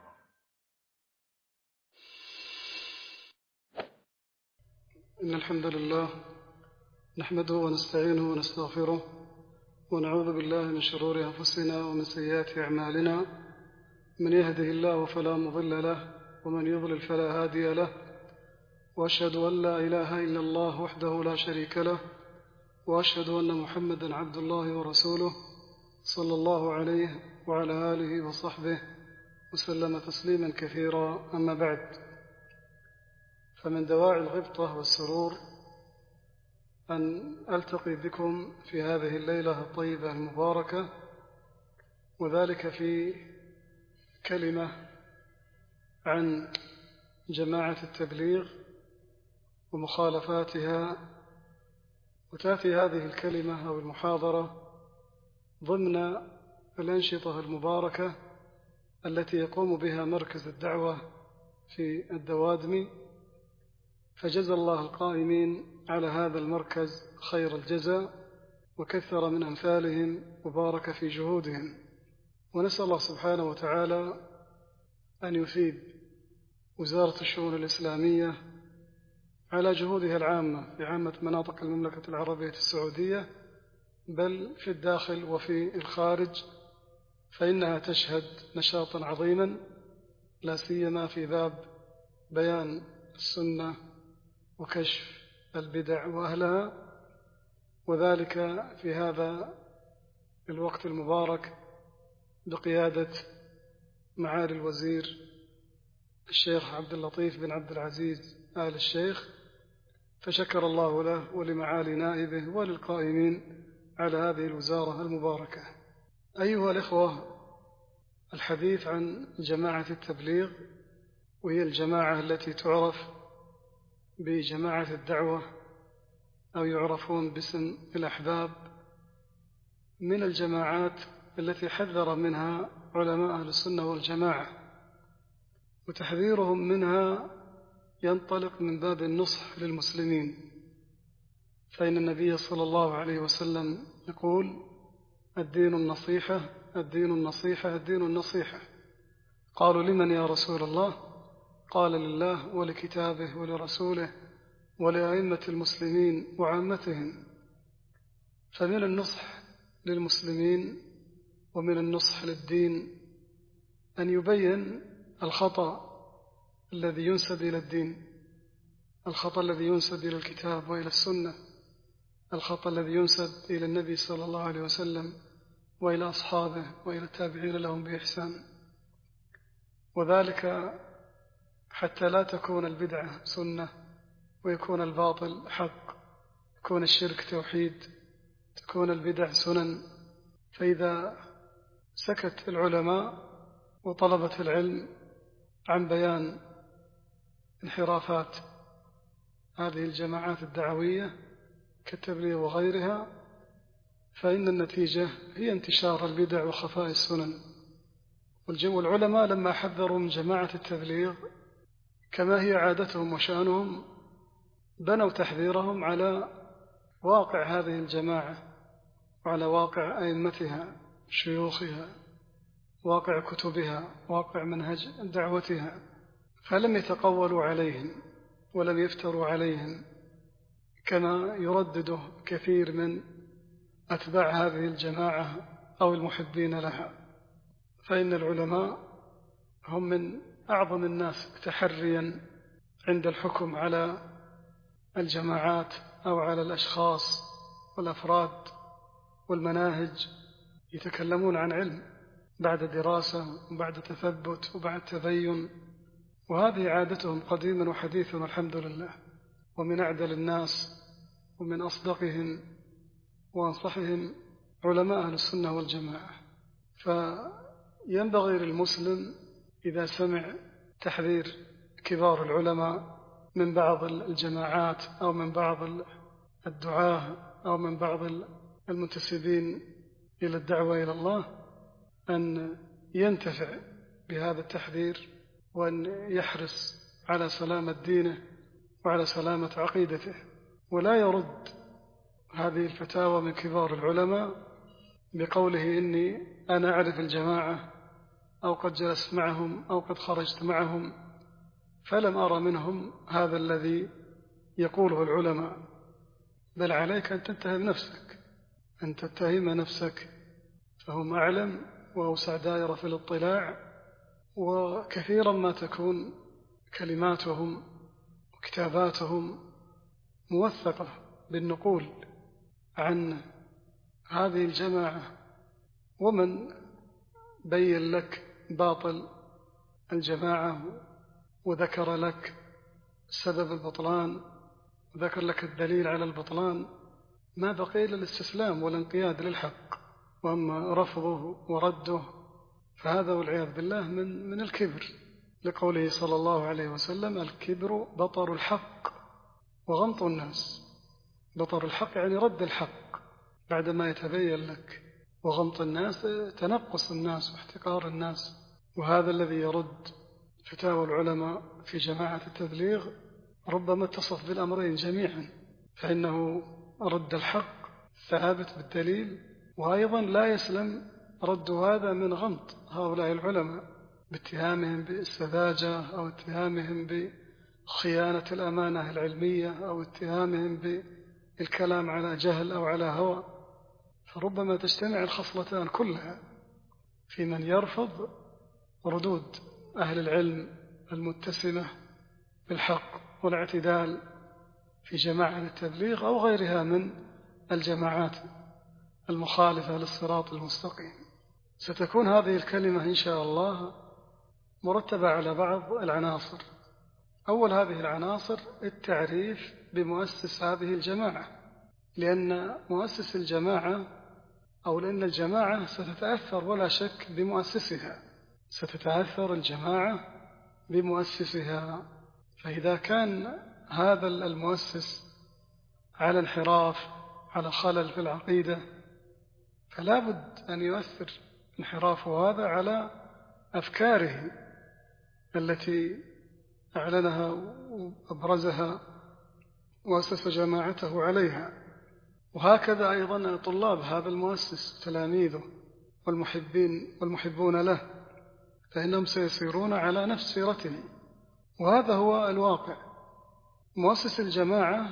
إن الحمد لله نحمده ونستعينه ونستغفره، ونعوذ بالله من شرور أنفسنا ومن سيئات أعمالنا، من يهده الله فلا مضل له ومن يضلل فلا هادي له، وأشهد أن لا إله إلا الله وحده لا شريك له، وأشهد أن محمدا عبد الله ورسوله صلى الله عليه وعلى آله وصحبه وسلم تسليما كثيرا. أما بعد، فمن دواعي الغبطة والسرور أن ألتقي بكم في هذه الليلة الطيبة المباركة، وذلك في كلمة عن جماعة التبليغ ومخالفاتها. وتأتي هذه الكلمة أو المحاضرة ضمن الأنشطة المباركة التي يقوم بها مركز الدعوة في الدوادمي، فجزى الله القائمين على هذا المركز خير الجزاء وكثر من أمثالهم وبارك في جهودهم. ونسأل الله سبحانه وتعالى أن يثيب وزارة الشؤون الإسلامية على جهودها العامة في عامة مناطق المملكة العربية السعودية، بل في الداخل وفي الخارج، فإنها تشهد نشاطا عظيما لا سيما في باب بيان السنة وكشف البدع وأهلها، وذلك في هذا الوقت المبارك بقيادة معالي الوزير الشيخ عبد اللطيف بن عبد العزيز آل الشيخ، فشكر الله له ولمعالي نائبه وللقائمين على هذه الوزارة المباركة. أيها الإخوة، الحديث عن جماعة التبليغ، وهي الجماعة التي تعرف بجماعة الدعوة أو يعرفون باسم الأحباب، من الجماعات التي حذر منها علماء أهل السنة والجماعة، وتحذيرهم منها ينطلق من باب النصح للمسلمين، فإن النبي صلى الله عليه وسلم يقول: الدين النصيحة الدين النصيحة الدين النصيحة. قالوا: لمن يا رسول الله؟ قال: لله ولكتابه ولرسوله ولأئمة المسلمين وعامتهم. فمن النصح للمسلمين ومن النصح للدين أن يبين الخطأ الذي ينسب إلى الدين، الخطأ الذي ينسب إلى الكتاب وإلى السنة، الخطأ الذي ينسب إلى النبي صلى الله عليه وسلم وإلى أصحابه وإلى التابعين لهم بإحسان. وذلك حتى لا تكون البدعة سنة ويكون الباطل حق، يكون الشرك توحيد، تكون البدع سنن. فإذا سكت العلماء وطلبة العلم عن بيان انحرافات هذه الجماعات الدعوية كالتبليغ وغيرها، فإن النتيجة هي انتشار البدع وخفاء السنن. والعلماء لما حذروا من جماعة التبليغ كما هي عادتهم وشأنهم بنوا تحذيرهم على واقع هذه الجماعة وعلى واقع أئمتها شيوخها، واقع كتبها، واقع منهج دعوتها، فلم يتقولوا عليهم ولم يفتروا عليهم كما يردده كثير من أتباع هذه الجماعة أو المحبين لها. فإن العلماء هم من أعظم الناس تحريا عند الحكم على الجماعات أو على الأشخاص والأفراد والمناهج، يتكلمون عن علم بعد دراسة وبعد تثبت وبعد تبين، وهذه عادتهم قديما وحديثا والحمد لله. ومن أعدل الناس ومن أصدقهم وأنصحهم علماء أهل السنة والجماعة. فينبغي للمسلم إذا سمع تحذير كبار العلماء من بعض الجماعات أو من بعض الدعاة أو من بعض المنتسبين إلى الدعوة إلى الله أن ينتفع بهذا التحذير وأن يحرص على سلامة دينه وعلى سلامة عقيدته، ولا يرد هذه الفتاوى من كبار العلماء بقوله إني أنا أعرف الجماعة أو قد جلست معهم أو قد خرجت معهم فلم أرى منهم هذا الذي يقوله العلماء. بل عليك أن تتهم نفسك، أن تتهم نفسك، فهم أعلم وأوسع دائرة في الاطلاع، وكثيرا ما تكون كلماتهم وكتاباتهم موثقة بالنقول عن هذه الجماعة. ومن بين لك باطل الجماعة وذكر لك سبب البطلان وذكر لك الدليل على البطلان ما بقي إلا الاستسلام والانقياد للحق، وأما رفضه ورده فهذا والعياذ بالله من من الكبر، لقوله صلى الله عليه وسلم الكبر بطر الحق وغمط الناس. بطر الحق يعني رد الحق بعدما يتبين لك، وغمط الناس تنقص الناس واحتقار الناس. وهذا الذي يرد فتاوى العلماء في جماعة التبليغ ربما اتصف بالأمرين جميعا، فإنه رد الحق ثابت بالدليل، وأيضا لا يسلم رد هذا من غمط هؤلاء العلماء باتهامهم بالسذاجة أو اتهامهم بخيانة الأمانة العلمية أو اتهامهم بالكلام على جهل أو على هوى. فربما تجتمع الخصلتان كلها في من يرفض ردود أهل العلم المتسمة بالحق والاعتدال في جماعة التبليغ أو غيرها من الجماعات المخالفة للصراط المستقيم. ستكون هذه الكلمة إن شاء الله مرتبة على بعض العناصر. أول هذه العناصر التعريف بمؤسس هذه الجماعة، لأن مؤسس الجماعة أو لأن الجماعة ستتأثر ولا شك بمؤسسها، ستتأثر الجماعة بمؤسسها. فإذا كان هذا المؤسس على انحراف، على خلل في العقيدة، فلا بد أن يؤثر انحرافه هذا على أفكاره التي أعلنها وأبرزها وأسس جماعته عليها. وهكذا أيضا طلاب هذا المؤسس تلاميذه والمحبين والمحبون له، فإنهم سيسيرون على نفس سيرته. وهذا هو الواقع. مؤسس الجماعة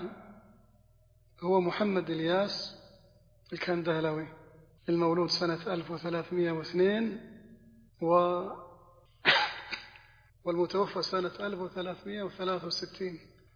هو محمد إلياس الكندهلوي المولود سنة ألف وثلاثمائة واثنين، والمتوفى سنة ألف وثلاثمائة وثلاثة وستين،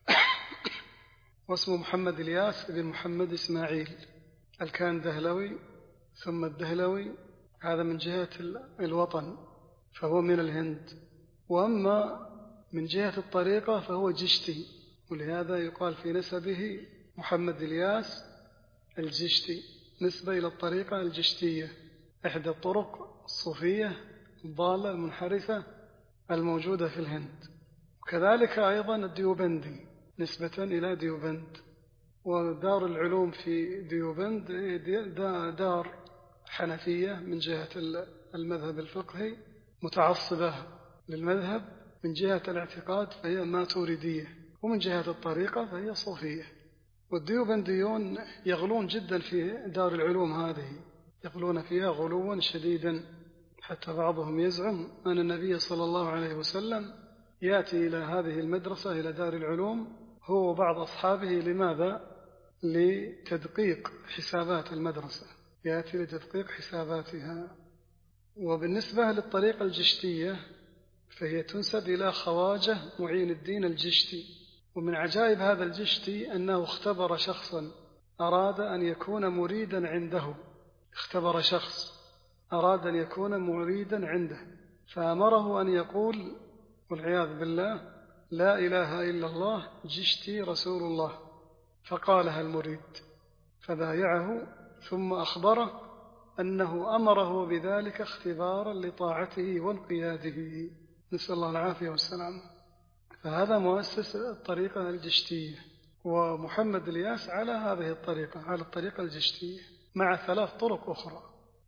واسمه محمد إلياس بن محمد إسماعيل الكاندهلوي ثم الدهلوي، هذا من جهة الوطن فهو من الهند، وأما من جهة الطريقة فهو جشتي، ولهذا يقال في نسبه محمد إلياس الجشتي، نسبة إلى الطريقة الجشتية، إحدى الطرق الصوفية الضالة المنحرفة الموجودة في الهند. وكذلك أيضا الديوبندي نسبة إلى ديوبند، ودار العلوم في ديوبند دار حنفية من جهة المذهب الفقهي، متعصبة للمذهب، من جهة الاعتقاد فهي ماتوريدية، ومن جهة الطريقة فهي صوفية. والديوبنديون يغلون جدا في دار العلوم هذه، يغلون فيها غلوا شديدا، حتى بعضهم يزعم أن النبي صلى الله عليه وسلم يأتي إلى هذه المدرسة إلى دار العلوم هو وبعض أصحابه. لماذا؟ لتدقيق حسابات المدرسة، يأتي لتدقيق حساباتها. وبالنسبة للطريقة الجشتية فهي تنسب إلى خواجة معين الدين الجشتي. ومن عجائب هذا الجشتي أنه اختبر شخصا أراد أن يكون مريدا عنده، اختبر شخص أراد أن يكون مريدا عنده، فأمره أن يقول والعياذ بالله لا إله إلا الله جشتي رسول الله، فقالها المريد فبايعه، ثم أخبره أنه أمره بذلك اختبارا لطاعته وانقياده، نسأل الله العافية والسلام. فهذا مؤسس الطريقة الجشتية، ومحمد إلياس على هذه الطريقة، على الطريقة الجشتية مع ثلاث طرق أخرى.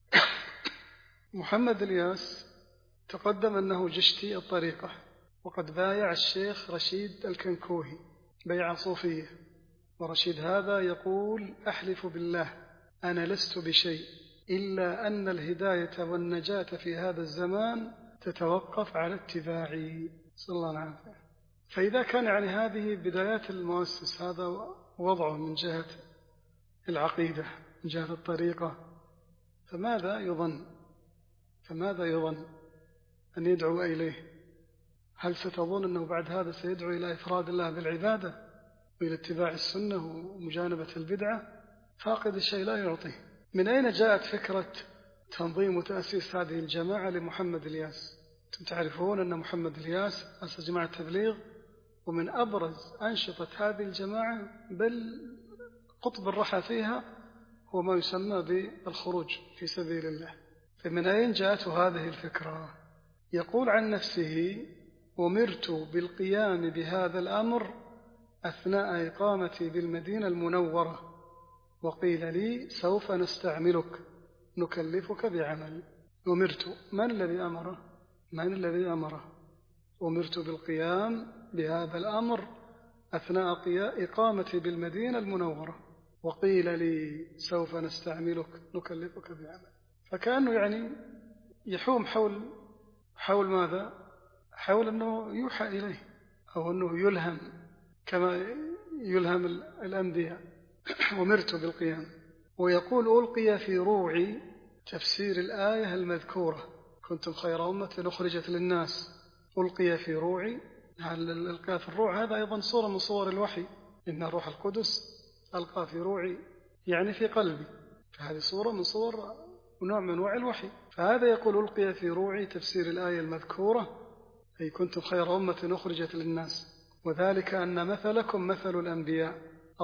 محمد إلياس تقدم أنه جشتي الطريقة، وقد بايع الشيخ رشيد الكنكوهي بيعة صوفية، ورشيد هذا يقول أحلف بالله أنا لست بشيء إلا أن الهداية والنجاة في هذا الزمان تتوقف على اتباعي، صلى الله عليه وسلم. فإذا كان يعني هذه بدايات المؤسس، هذا وضعه من جهة العقيدة من جهة الطريقة، فماذا يظن فماذا يظن أن يدعو إليه؟ هل ستظن أنه بعد هذا سيدعو إلى إفراد الله بالعبادة وإلى اتباع السنة ومجانبة البدعة؟ فاقد الشيء لا يعطيه. من أين جاءت فكرة تنظيم وتأسيس هذه الجماعة لمحمد إلياس؟ أنتم تعرفون أن محمد إلياس أسس جماعة التبليغ، ومن أبرز أنشطة هذه الجماعة بل قطب الرحى فيها هو ما يسمى بالخروج في سبيل الله. فمن أين جاءت هذه الفكرة؟ يقول عن نفسه أمرت بالقيام بهذا الأمر أثناء إقامتي بالمدينة المنورة، وقيل لي سوف نستعملك نكلفك بعمل. أمرت، من الذي أمره؟ من الذي أمره؟ أمرت بالقيام بهذا الأمر أثناء إقامتي بالمدينة المنورة، وقيل لي سوف نستعملك نكلفك بعمل. فكأنه يعني يحوم حول حول ماذا؟ حول أنه يوحى إليه، أو أنه يلهم كما يلهم الأنبياء. أمرت بالقيام. ويقول ألقي في روعي تفسير الآية المذكورة كنتم خير أمة أخرجت للناس. ألقي في روعي، الإلقاء في الروع هذا أيضا صورة من صور الوحي، إن روح القدس ألقى في روعي يعني في قلبي، فهذه صورة من صور ونوع من أنواع الوحي. فهذا يقول ألقي في روعي تفسير الآية المذكورة، أي كنتم خير أمة أخرجت للناس، وذلك أن مثلكم مثل الأنبياء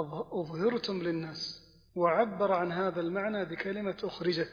أظهرتم للناس. وعبر عن هذا المعنى بكلمة أخرجت،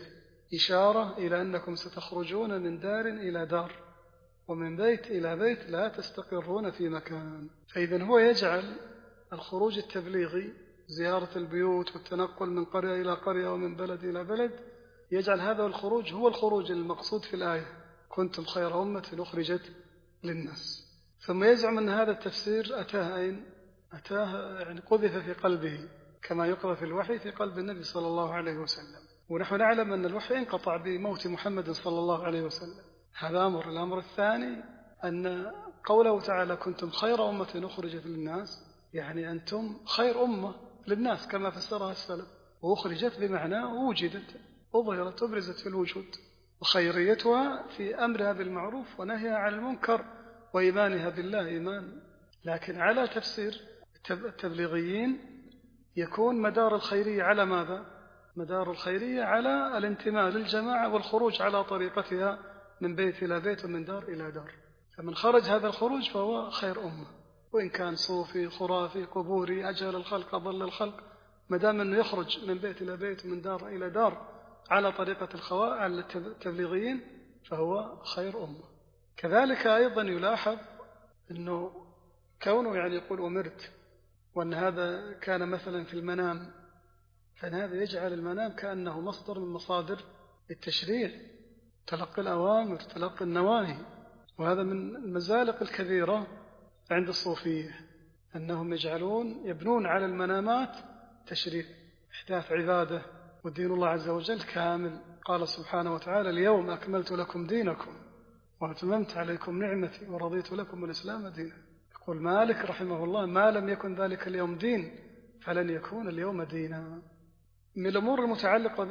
إشارة إلى أنكم ستخرجون من دار إلى دار، ومن بيت إلى بيت، لا تستقرون في مكان. فإذا هو يجعل الخروج التبليغي، زيارة البيوت والتنقل من قرية إلى قرية ومن بلد إلى بلد، يجعل هذا الخروج هو الخروج المقصود في الآية كنتم خير أمة أخرجت للناس. ثم يزعم أن هذا التفسير أتاه أين؟ أتاه يعني قذف في قلبه كما يقذف الوحي في قلب النبي صلى الله عليه وسلم. ونحن نعلم أن الوحي انقطع بموت محمد صلى الله عليه وسلم، هذا أمر. الأمر الثاني أن قوله تعالى كنتم خير أمة أخرجت للناس، يعني أنتم خير أمة للناس كما فسرها السلف، وأخرجت بمعنى وجدت، أظهرت، أبرزت في الوجود. وخيريتها في أمرها بالمعروف ونهيها عن المنكر وإيمانها بالله إيمان. لكن على تفسير التبليغيين يكون مدار الخيرية على ماذا؟ مدار الخيرية على الانتماء للجماعة والخروج على طريقتها من بيت إلى بيت ومن دار إلى دار. فمن خرج هذا الخروج فهو خير أمة، وإن كان صوفي خرافي قبوري أجهل الخلق أضل الخلق، مدام أنه يخرج من بيت إلى بيت ومن دار إلى دار على طريقة الخوارج التبليغيين فهو خير أمة. كذلك أيضا يلاحظ أنه كونه يعني يقول أمرت، وأن هذا كان مثلا في المنام، فإن هذا يجعل المنام كأنه مصدر من مصادر التشريع، تلقي الأوامر تلقي النواهي. وهذا من المزالق الكبيرة عند الصوفية، أنهم يجعلون يبنون على المنامات تشريع إحداث عبادة، والدين الله عز وجل كامل. قال سبحانه وتعالى اليوم أكملت لكم دينكم وأتممت عليكم نعمتي ورضيت لكم الإسلام دينا. يقول مالك رحمه الله ما لم يكن ذلك اليوم دين فلن يكون اليوم دينا. من الأمور المتعلقة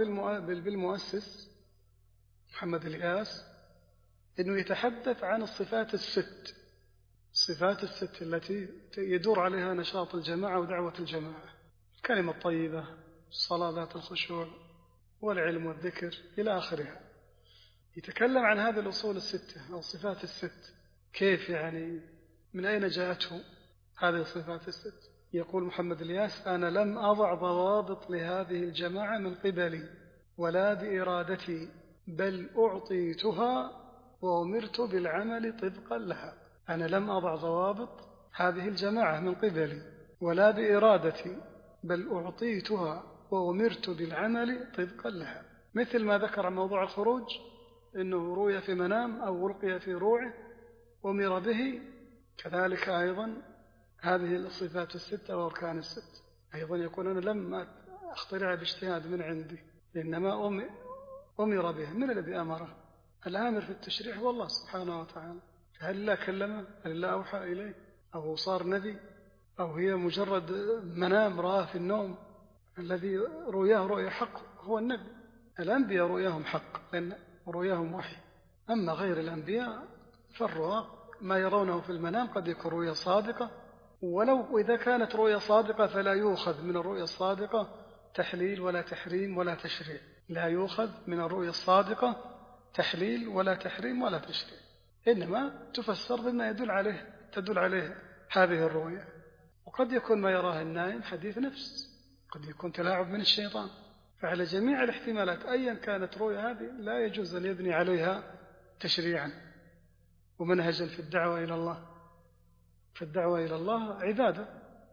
بالمؤسس محمد الياس أنه يتحدث عن الصفات الست الصفات الست التي يدور عليها نشاط الجماعة ودعوة الجماعة: الكلمة الطيبة، الصلاة ذات الخشوع، والعلم والذكر إلى آخرها. يتكلم عن هذه الأصول الستة أو الصفات الست، كيف يعني من أين جاءته هذه الصفات الست. يقول محمد الياس أنا لم أضع ضوابط لهذه الجماعة من قبلي ولا بإرادتي، بل أعطيتها وأمرت بالعمل طبقا لها. أنا لم أضع ضوابط هذه الجماعة من قبلي ولا بإرادتي، بل أعطيتها وأمرت بالعمل طبقا لها. مثل ما ذكر عن موضوع الخروج، إنه رؤي في منام أو ألقي في روعه أمر به، كذلك أيضا هذه الصفات الست أو أركان الست أيضا يقول أنا لم أخترع باجتهاد من عندي، إنما أمر به. من الذي أمره؟ الآمر في التشريع هو الله سبحانه وتعالى. هل الله كلمه؟ هل الله أوحى إليه؟ أو صار نبي؟ أو هي مجرد منام رآه في النوم؟ الذي رؤياه رؤيا حق هو النبي. الأنبياء رؤياهم حق لأن رؤياهم وحي، أما غير الأنبياء فالرؤى ما يرونه في المنام قد يكون رؤيا صادقة، ولو إذا كانت رؤيا صادقة فلا يؤخذ من الرؤيا الصادقة تحليل ولا تحريم ولا تشريع. لا يؤخذ من الرؤيا الصادقة تحليل ولا تحريم ولا تشريع، إنما تفسر بما يدل عليه تدل عليه هذه الرؤيا. وقد يكون ما يراه النائم حديث نفس، قد يكون تلاعب من الشيطان. فعلى جميع الاحتمالات أيا كانت رؤيا هذه لا يجوز أن يبني عليها تشريعا ومنهجا في الدعوة إلى الله. فالدعوة إلى الله عبادة،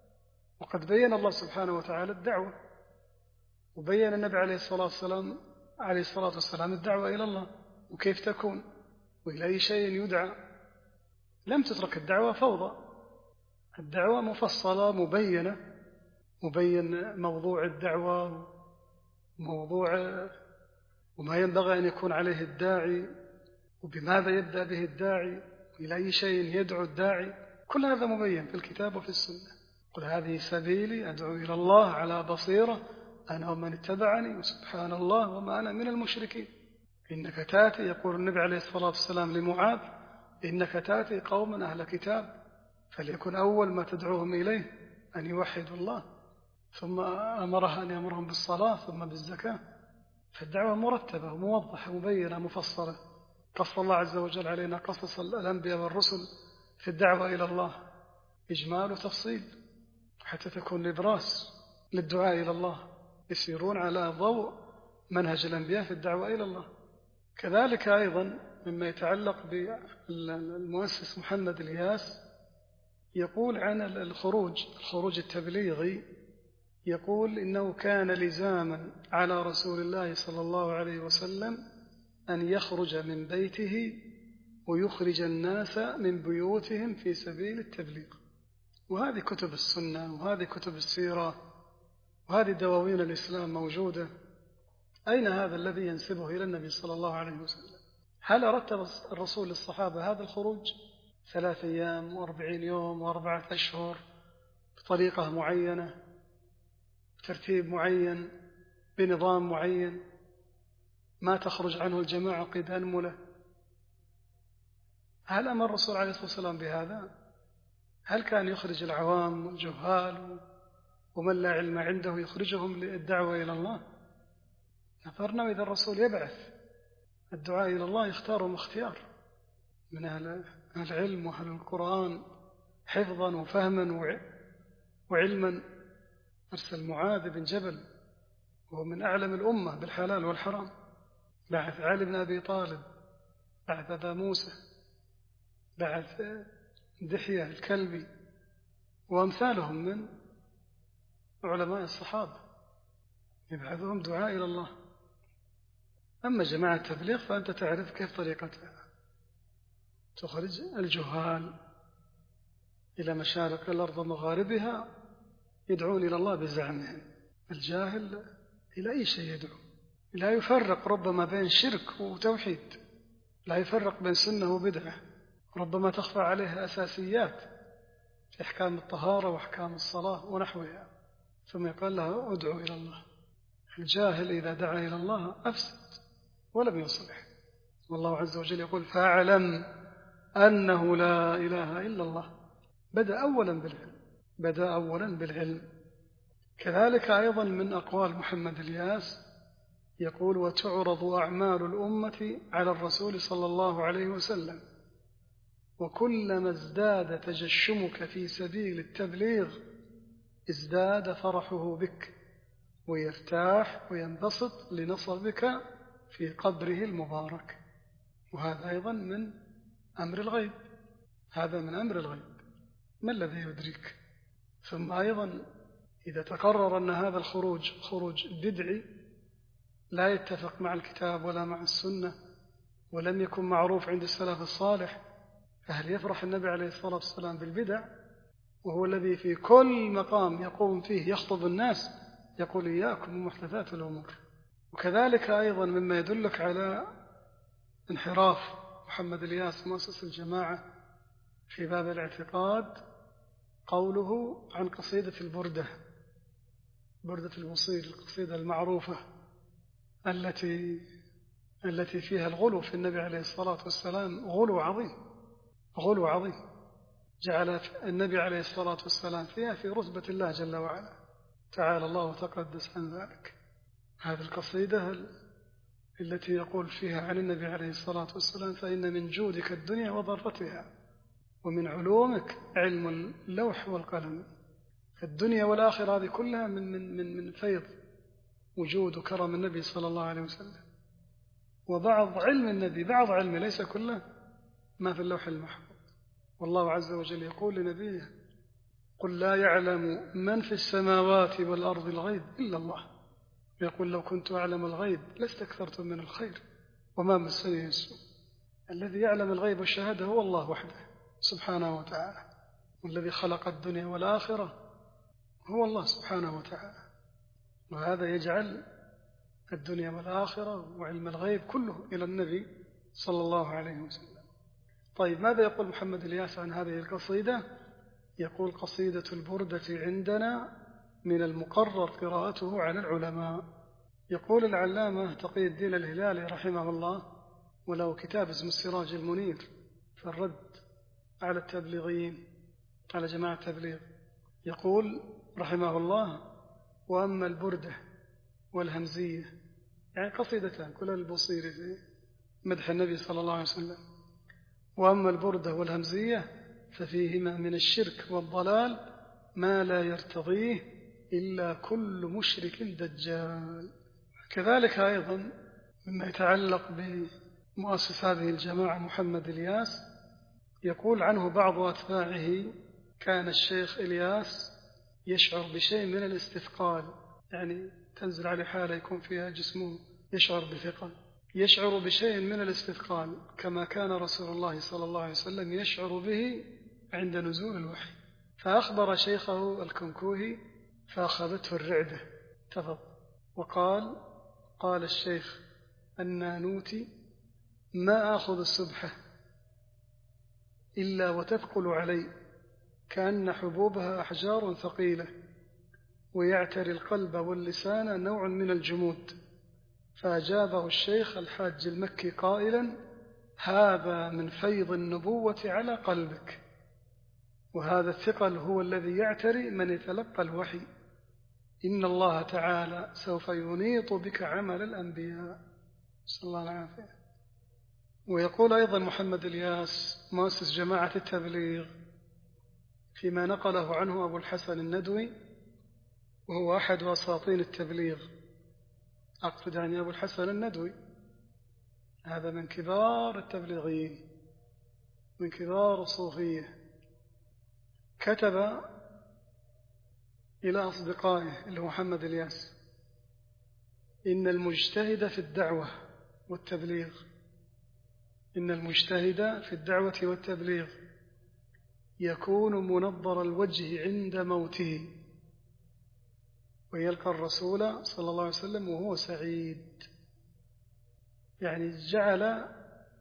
وقد بين الله سبحانه وتعالى الدعوة، وبين النبي عليه الصلاة والسلام عليه الصلاة والسلام الدعوة إلى الله وكيف تكون وإلى أي شيء يدعى. لم تترك الدعوة فوضى، الدعوة مفصلة مبينة، مبين موضوع الدعوة موضوع وما ينبغي أن يكون عليه الداعي وبماذا يبدأ به الداعي وإلى أي شيء يدعو الداعي. كل هذا مبين في الكتاب وفي السنة. قل هذه سبيلي أدعو إلى الله على بصيرة أنا ومن اتبعني وسبحان الله وما أنا من المشركين. إنك تاتي، يقول النبي عليه الصلاة والسلام لمعاذ، إنك تاتي قوما أهل كتاب فليكن أول ما تدعوهم إليه أن يوحدوا الله، ثم أمرها أن يأمرهم بالصلاة ثم بالزكاة. فالدعوة مرتبة وموضحة مبينة مفصلة. قص الله عز وجل علينا قصص الأنبياء والرسل في الدعوة إلى الله إجمال وتفصيل حتى تكون نبراس للدعاء إلى الله، يسيرون على ضوء منهج الأنبياء في الدعوة إلى الله. كذلك أيضا مما يتعلق بالمؤسس محمد الياس يقول عن الخروج الخروج التبليغي، يقول إنه كان لزاما على رسول الله صلى الله عليه وسلم أن يخرج من بيته ويخرج الناس من بيوتهم في سبيل التبليغ. وهذه كتب السنة وهذه كتب السيرة وهذه دواوين الإسلام موجودة. أين هذا الذي ينسبه إلى النبي صلى الله عليه وسلم؟ هل رتب الرسول للصحابة هذا الخروج ثلاث أيام وأربعين يوم وأربعة أشهر بطريقة معينة بترتيب معين بنظام معين ما تخرج عنه الجماعة قيد أنملة؟ هل أمر الرسول عليه الصلاة والسلام بهذا؟ هل كان يخرج العوام والجهال ومن لا علم عنده يخرجهم للدعوة إلى الله؟ نظرنا إذا الرسول يبعث الدعاء إلى الله يختارهم اختيار من أهل العلم وأهل القرآن حفظا وفهما وعلما. أرسل معاذ بن جبل وهو من أعلم الأمة بالحلال والحرام، بعث علي بن أبي طالب، بعث أبا موسى، بعث دحية الكلبي وأمثالهم من علماء الصحابة، يبعثهم دعاء إلى الله. أما جماعة التبليغ فأنت تعرف كيف طريقتها، تخرج الجهال إلى مشارق الأرض ومغاربها يدعون إلى الله بزعمهم. الجاهل إلى أي شيء يدعو، لا يفرق ربما بين شرك وتوحيد، لا يفرق بين سنة وبدعة، ربما تخفى عليها أساسيات في أحكام الطهارة وأحكام الصلاة ونحوها، ثم يقال لها ادعو إلى الله. الجاهل إذا دعا إلى الله أفسد ولم يصلح. والله عز وجل يقول فاعلم أنه لا إله إلا الله. بدأ أولا بالعلم، بدأ أولا بالعلم. كذلك أيضا من أقوال محمد الياس يقول وتعرض أعمال الأمة على الرسول صلى الله عليه وسلم، وكلما ازداد تجشمك في سبيل التبليغ ازداد فرحه بك ويرتاح وينبسط لنصبك في قبره المبارك. وهذا أيضا من أمر الغيب، هذا من أمر الغيب، ما الذي يدرك؟ ثم أيضا إذا تقرر أن هذا الخروج خروج بدعي لا يتفق مع الكتاب ولا مع السنة ولم يكن معروف عند السلف الصالح، فهل يفرح النبي عليه الصلاة والسلام بالبدع وهو الذي في كل مقام يقوم فيه يخطب الناس يقول إياكم ومحدثات الأمور؟ وكذلك أيضا مما يدلك على انحراف محمد الياس مؤسس الجماعة في باب الاعتقاد قوله عن قصيدة البردة، بردة الوصيل، القصيدة المعروفة التي التي فيها الغلو في النبي عليه الصلاة والسلام، غلو عظيم، غلو عظيم جعل النبي عليه الصلاة والسلام فيها في رتبة الله جل وعلا، تعالى الله وتقدس عن ذلك. هذه القصيدة التي يقول فيها عن النبي عليه الصلاة والسلام فإن من جودك الدنيا وضرتها ومن علومك علم اللوح والقلم. الدنيا والآخرة هذه كلها من, من, من, من فيض وجود وكرم النبي صلى الله عليه وسلم. وبعض علم النبي، بعض علمه ليس كله، ما في اللوح المحفوظ. والله عز وجل يقول لنبيه قل لا يعلم من في السماوات والأرض الغيب إلا الله، يقول لو كنت أعلم الغيب لاستكثرت من الخير وما مسني السوء. الذي يعلم الغيب والشهادة هو الله وحده سبحانه وتعالى، والذي خلق الدنيا والآخرة هو الله سبحانه وتعالى، وهذا يجعل الدنيا والآخرة وعلم الغيب كله إلى النبي صلى الله عليه وسلم. طيب ماذا يقول محمد الياس عن هذه القصيدة؟ يقول قصيدة البردة عندنا من المقرر قراءته على العلماء. يقول العلامة تقي الدين الهلالي رحمه الله وله كتاب اسمه السراج المنير في الرد على التبليغيين، على جماعة التبليغ، يقول رحمه الله وأما البردة والهمزية، يعني قصيدتان كلها البصيري في مدح النبي صلى الله عليه وسلم، وأما البردة والهمزية ففيهما من الشرك والضلال ما لا يرتضيه إلا كل مشرك دجال. كذلك أيضا مما يتعلق بمؤسس هذه الجماعة محمد الياس يقول عنه بعض أتباعه كان الشيخ إلياس يشعر بشيء من الاستثقال، يعني تنزل عليه حالة يكون فيها جسمه يشعر بثقل، يشعر بشيء من الاستثقال كما كان رسول الله صلى الله عليه وسلم يشعر به عند نزول الوحي. فأخبر شيخه الكنكوهي فأخذته الرعدة تفضل وقال قال الشيخ النانوتي ما أخذ السبحة إلا وتثقل علي كأن حبوبها أحجار ثقيلة ويعتري القلب واللسان نوع من الجمود. فأجابه الشيخ الحاج المكي قائلا هذا من فيض النبوة على قلبك، وهذا الثقل هو الذي يعتري من يتلقى الوحي. إن الله تعالى سوف ينيط بك عمل الأنبياء، صلى الله العافية. ويقول أيضا محمد الياس مؤسس جماعة التبليغ فيما نقله عنه أبو الحسن الندوي، وهو أحد أساطين التبليغ، أقصد يعني أبو الحسن الندوي، هذا من كبار التبليغيين، من كبار الصوفية. كتب إلى أصدقائه اللي هو محمد الياس: إن المجتهد في الدعوة والتبليغ إن المجتهد في الدعوة والتبليغ يكون منظر الوجه عند موته، ويلقى الرسول صلى الله عليه وسلم وهو سعيد. يعني جعل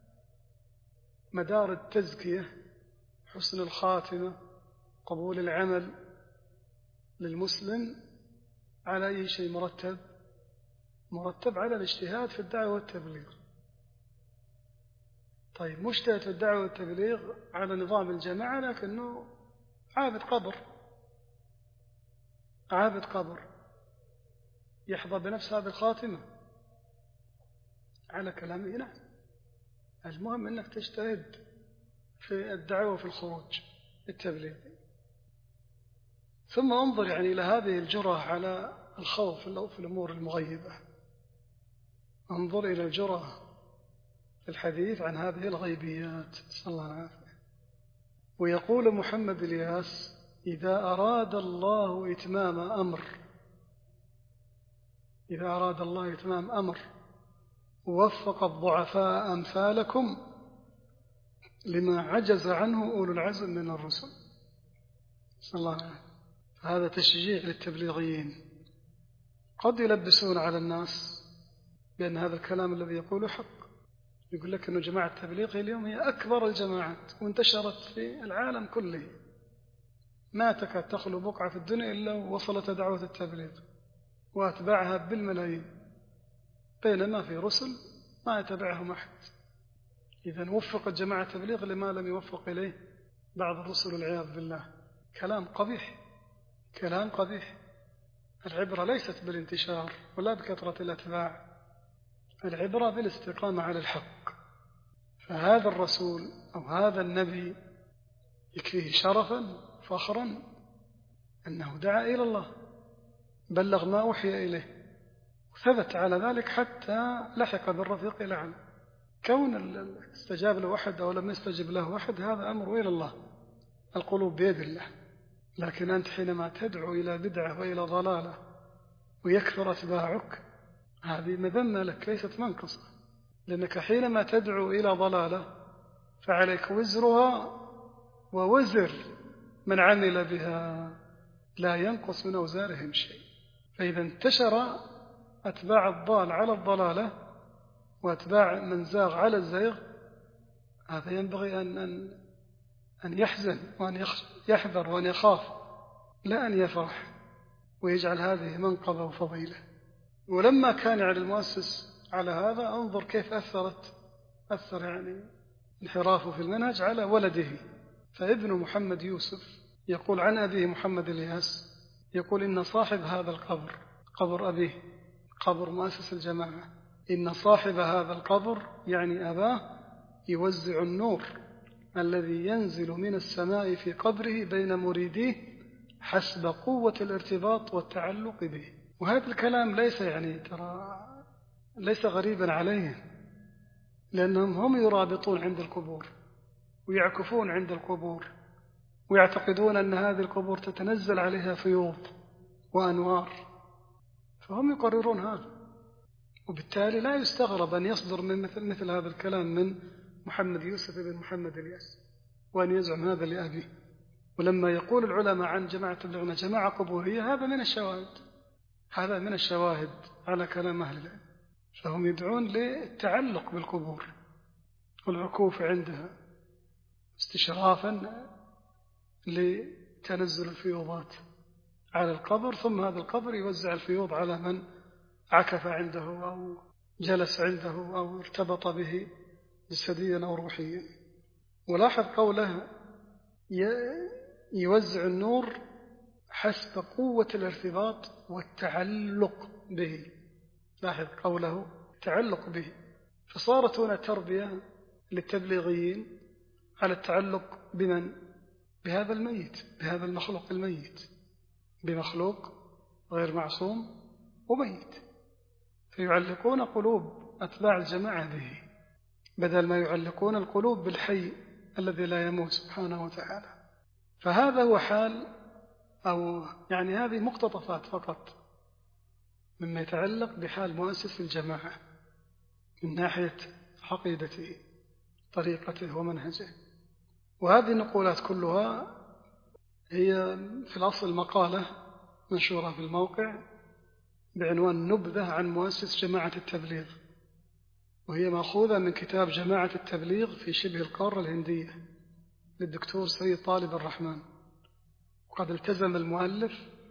مدار التزكية، حسن الخاتمة، قبول العمل للمسلم على أي شيء مرتب مرتب على الاجتهاد في الدعوة والتبليغ. طيب، مجتهد في الدعوة والتبليغ على نظام الجماعة، لكنه عابد قبر، عابد قبر يحظى بنفس هذه الخاتمة على كلامه. نعم، المهم أنك تجتهد في الدعوة وفي الخروج التبليغ. ثم انظر يعني إلى هذه الجرأة على الخوف في الأمور المغيبة، انظر إلى الجرأة في الحديث عن هذه الغيبيات، صلى الله عليه وسلم. ويقول محمد الياس: إذا أراد الله إتمام أمر إذا أراد الله إتمام أمر ووفق الضعفاء أمثالكم لما عجز عنه أولو العزم من الرسل، صلى الله عليه وسلم. هذا تشجيع للتبليغيين. قد يلبسون على الناس بأن هذا الكلام الذي يقوله حق، يقول لك أن جماعة التبليغ اليوم هي أكبر الجماعات وانتشرت في العالم كله، ما تكاد تخلو بقعة في الدنيا إلا وصلت دعوة التبليغ وأتباعها بالملايين، بينما في رسل ما يتبعهم أحد. إذن وفقت جماعة التبليغ لما لم يوفق إليه بعض الرسل والعياذ بالله. كلام قبيح، كلام قبيح. العبرة ليست بالانتشار ولا بكثرة الأتباع، العبرة بالاستقامة على الحق. فهذا الرسول أو هذا النبي يكفيه شرفا فخرا أنه دعا إلى الله، بلغ ما أوحي إليه، وثبت على ذلك حتى لحق بالرفيق الأعلى. كون استجاب له أحد أو لم يستجب له أحد هذا أمر إلى الله، القلوب بيد الله. لكن أنت حينما تدعو إلى بدعة وإلى ضلالة ويكثر أتباعك، هذه مذمة لك ليست منقصة، لأنك حينما تدعو إلى ضلالة فعليك وزرها ووزر من عمل بها، لا ينقص من أوزارهم شيء. فإذا انتشر أتباع الضال على الضلالة وأتباع من زاغ على الزيغ، هذا ينبغي أن, أن, أن يحزن وأن يحذر وأن يخاف، لا أن يفرح ويجعل هذه منقبة وفضيلة. ولما كان على المؤسس على هذا، انظر كيف أثرت أثر يعني انحرافه في المنهج على ولده. فابن محمد يوسف يقول عن أبيه محمد الياس، يقول: إن صاحب هذا القبر، قبر أبيه، قبر مؤسس الجماعة، إن صاحب هذا القبر يعني أباه يوزع النور الذي ينزل من السماء في قبره بين مريديه حسب قوة الارتباط والتعلق به. وهذا الكلام ليس يعني ترى ليس غريبا عليه، لأنهم هم يرابطون عند القبور ويعكفون عند القبور ويعتقدون أن هذه القبور تتنزل عليها فيوض وأنوار، فهم يقررون هذا. وبالتالي لا يستغرب أن يصدر من مثل, مثل هذا الكلام من محمد يوسف بن محمد الياس، وأن يزعم هذا لأبيه. ولما يقول العلماء عن جماعة التبليغ جماعة قبورية، هذا من الشواهد هذا من الشواهد على كلام أهل العلم. فهم يدعون للتعلق بالقبور والعكوف عندها استشرافا لتنزل الفيوضات على القبر، ثم هذا القبر يوزع الفيوض على من عكف عنده أو جلس عنده أو ارتبط به جسديا أو روحيا. ولاحظ قوله يوزع النور حسب قوة الارتباط والتعلق به. لاحظ قوله تعلق به، فصارت هنا تربية للتبليغيين على التعلق بمن؟ بهذا الميت، بهذا المخلوق الميت، بمخلوق غير معصوم وميت، فيعلقون قلوب أتباع الجماعة به بدل ما يعلقون القلوب بالحي الذي لا يموت سبحانه وتعالى. فهذا هو حال، أو يعني هذه مقتطفات فقط مما يتعلق بحال مؤسس الجماعة من ناحية عقيدته، طريقته ومنهجه. وهذه النقولات كلها هي في الأصل مقالة منشورة في الموقع بعنوان نبذة عن مؤسس جماعة التبليغ، وهي مأخوذة من كتاب جماعة التبليغ في شبه القارة الهندية للدكتور سيد طالب الرحمن. وقد التزم المؤلف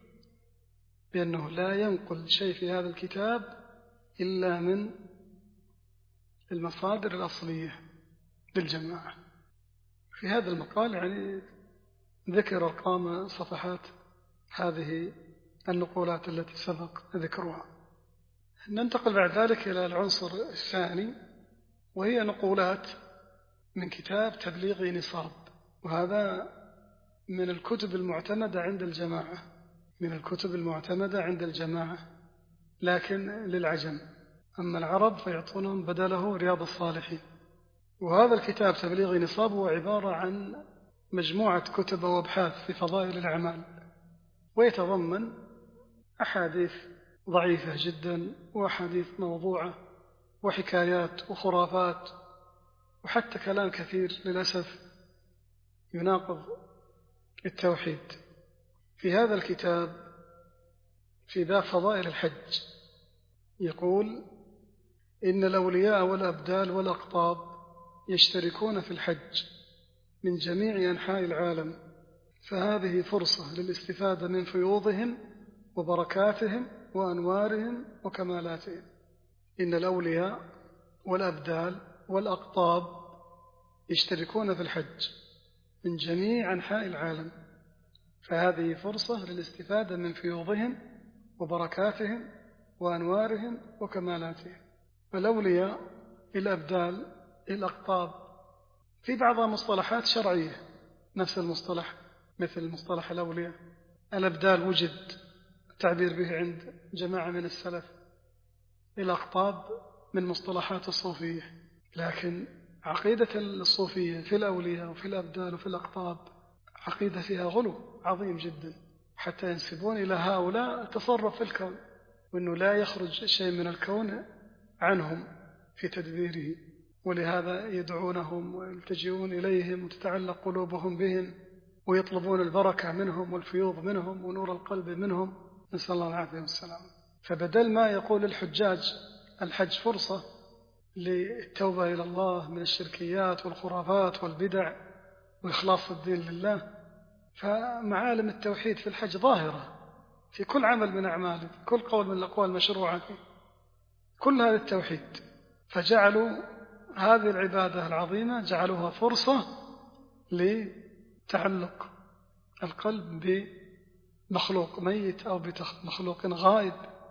بأنه لا ينقل شيء في هذا الكتاب إلا من المصادر الأصلية للجماعة. في هذا المقال يعني ذكر أرقام صفحات هذه النقولات التي سبق ذكرها. ننتقل بعد ذلك إلى العنصر الثاني، وهي نقولات من كتاب تبليغ نصاب، وهذا من الكتب المعتمدة عند الجماعة، من الكتب المعتمدة عند الجماعة لكن للعجم، أما العرب فيعطونهم بدله رياض الصالحين. وهذا الكتاب تبليغ نصاب هو عبارة عن مجموعة كتب وابحاث في فضائل الأعمال، ويتضمن أحاديث ضعيفة جدا وأحاديث موضوعة وحكايات وخرافات وحتى كلام كثير للأسف يناقض التوحيد. في هذا الكتاب في باب فضائل الحج يقول: إن الأولياء والأبدال والأقطاب يشتركون في الحج من جميع أنحاء العالم، فهذه فرصة للاستفادة من فيوضهم وبركاتهم وأنوارهم وكمالاتهم. إن الأولياء والأبدال والأقطاب يشتركون في الحج من جميع أنحاء العالم، فهذه فرصة للاستفادة من فيوضهم وبركاتهم وأنوارهم وكمالاتهم. الأولياء، الأبدال، الأقطاب، في بعضها مصطلحات شرعية نفس المصطلح، مثل مصطلح الأولياء. الأبدال وجد التعبير به عند جماعة من السلف. الأقطاب من مصطلحات الصوفية، لكن عقيدة الصوفية في الأولياء وفي الأبدال وفي الأقطاب عقيدة فيها غلو عظيم جدا، حتى ينسبون إلى هؤلاء تصرف في الكون، وأنه لا يخرج شيء من الكون عنهم في تدبيره، ولهذا يدعونهم ويلتجئون إليهم وتتعلق قلوبهم بهم ويطلبون البركة منهم والفيوض منهم ونور القلب منهم، نسأل الله العافية والسلام. فبدل ما يقول الحجاج الحج فرصة للتوبة إلى الله من الشركيات والخرافات والبدع وإخلاص الدين لله، فمعالم التوحيد في الحج ظاهرة في كل عمل من أعماله، كل قول من الأقوال المشروعة فيه، كل هذا التوحيد. فجعلوا هذه العبادة العظيمة جعلوها فرصة لتعلق القلب بمخلوق ميت أو بمخلوق غائب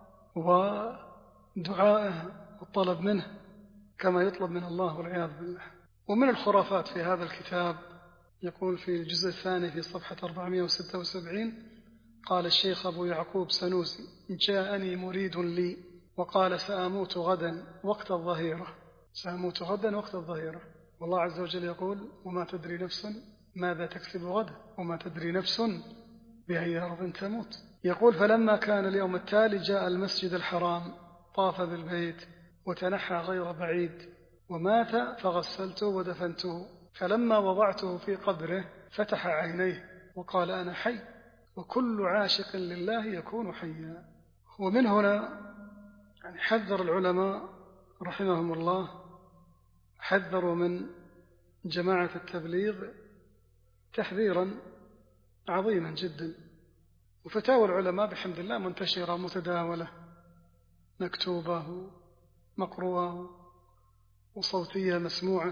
ودعائه والطلب منه كما يطلب من الله والعياذ بالله. ومن الخرافات في هذا الكتاب يقول في الجزء الثاني في صفحة أربعمائة وستة وسبعين: قال الشيخ أبو يعقوب سنوسي: جاءني مريد لي وقال سأموت غدا وقت الظهيرة. سأموت غدا وقت الظهيرة، والله عز وجل يقول: وما تدري نفس ماذا تكسب غدا وما تدري نفس بأي أرض تموت. يقول: فلما كان اليوم التالي جاء المسجد الحرام، طاف بالبيت وتنحى غير بعيد ومات، فغسلته ودفنته، فلما وضعته في قبره فتح عينيه وقال: أنا حي، وكل عاشق لله يكون حيا. ومن هنا يعني حذر العلماء رحمهم الله، حذروا من جماعة التبليغ تحذيرا عظيما جدا. وفتاوى العلماء بحمد الله منتشرة متداولة مكتوبة مقروءة وصوتية مسموعة،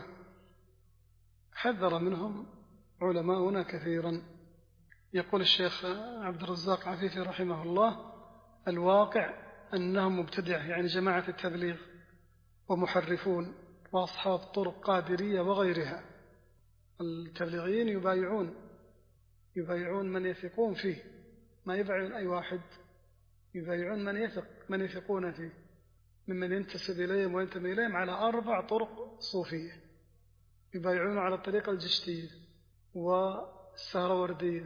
حذر منهم علماؤنا كثيرا. يقول الشيخ عبد الرزاق عفيفي رحمه الله: الواقع أنهم مبتدعة، يعني جماعة التبليغ، ومحرفون، وأصحاب طرق قادرية وغيرها. التبليغيين يبايعون يبايعون من يثقون فيه، ما يبايعون أي واحد، يبايعون من يثق من يثقون فيه ممن ينتسب إليهم وينتمي إليهم على أربع طرق صوفية. يبايعون على الطريقة الجشتية والسهروردية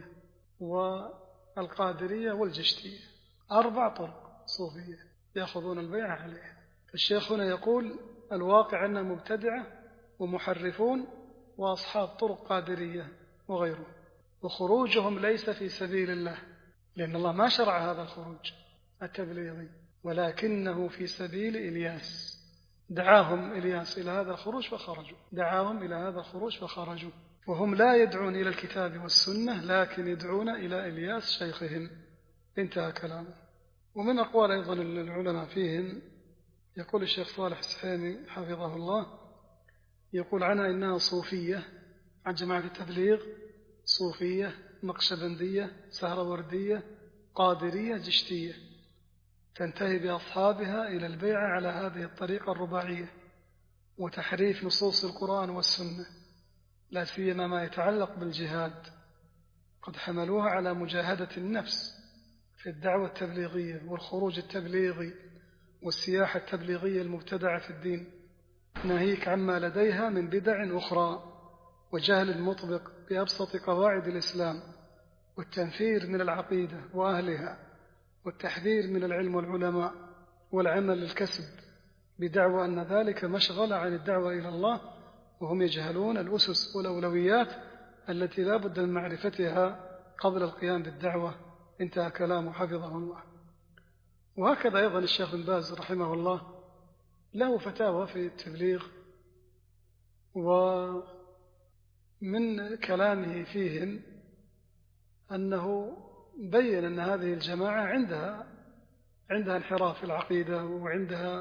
والقادرية والجشتية، أربع طرق صوفية يأخذون البيعة عليها. الشيخ هنا يقول: الواقع أنهم مبتدعة ومحرفون وأصحاب طرق قادرية وغيره، وخروجهم ليس في سبيل الله، لأن الله ما شرع هذا الخروج التبليغي، ولكنه في سبيل إلياس. دعاهم إلياس إلى هذا الخروج فخرجوا دعاهم إلى هذا الخروج فخرجوا وهم لا يدعون إلى الكتاب والسنة، لكن يدعون إلى إلياس شيخهم. انتهى كلامه. ومن أقوال أيضا العلماء فيهم يقول الشيخ صالح السحيمي حفظه الله، يقول عنها إنها صوفية، عن جماعة التبليغ: صوفية، نقشبندية، سهروردية، قادرية، جشتية، تنتهي بأصحابها إلى البيعة على هذه الطريقة الرباعية وتحريف نصوص القرآن والسنة، لا سيما ما يتعلق بالجهاد. قد حملوها على مجاهدة النفس في الدعوة التبليغية والخروج التبليغي والسياحة التبليغية المبتدعة في الدين، ناهيك عما لديها من بدع أخرى وجهل مطبق بأبسط قواعد الإسلام، والتنفير من العقيدة وأهلها، والتحذير من العلم والعلماء والعمل للكسب، بدعوى أن ذلك مشغل عن الدعوة إلى الله، وهم يجهلون الأسس والأولويات التي لا بد من معرفتها قبل القيام بالدعوة. انتهى كلامه حفظه الله. وهكذا أيضا الشيخ بن باز رحمه الله له فتاوى في التبليغ، ومن كلامه فيهم أنه بين أن هذه الجماعة عندها عندها انحراف في العقيدة وعندها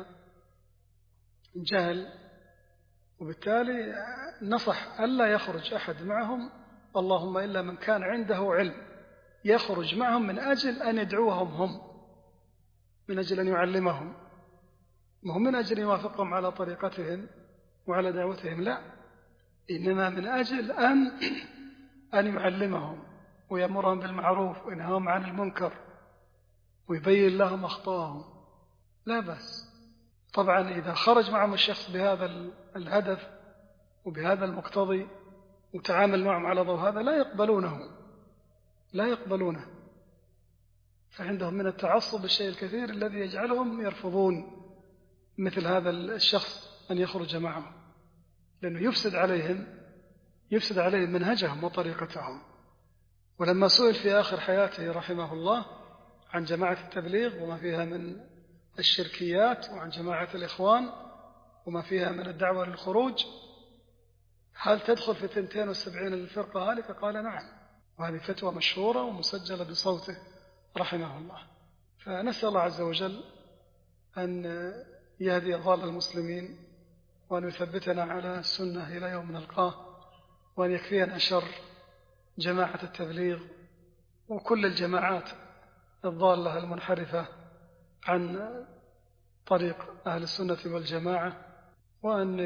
جهل، وبالتالي نصح ألا يخرج أحد معهم، اللهم إلا من كان عنده علم يخرج معهم من أجل أن يدعوهم هم، من أجل أن يعلمهم، مهم من أجل يوافقهم على طريقتهم وعلى دعوتهم، لا، إنما من أجل أن أن يعلمهم ويأمرهم بالمعروف وينهاهم عن المنكر ويبين لهم أخطاءهم، لا بأس. طبعا إذا خرج معهم الشخص بهذا الهدف وبهذا المقتضي وتعامل معهم على ضوء هذا لا يقبلونه لا يقبلونه فعندهم من التعصب الشيء الكثير الذي يجعلهم يرفضون مثل هذا الشخص أن يخرج معهم، لأنه يفسد عليهم يفسد عليهم منهجهم وطريقتهم. ولما سئل في آخر حياته رحمه الله عن جماعة التبليغ وما فيها من الشركيات، وعن جماعة الإخوان وما فيها من الدعوة للخروج، هل تدخل في اثنتين وسبعين الفرقة هالكة؟ قال نعم، وهذه فتوى مشهورة ومسجلة بصوته رحمه الله. فنسأل الله عز وجل أن يهدي ضال المسلمين، وأن يثبتنا على السنة إلى يوم نلقاه، وأن يكفينا شر جماعة التبليغ وكل الجماعات الضالة المنحرفة عن طريق أهل السنة والجماعة، وأن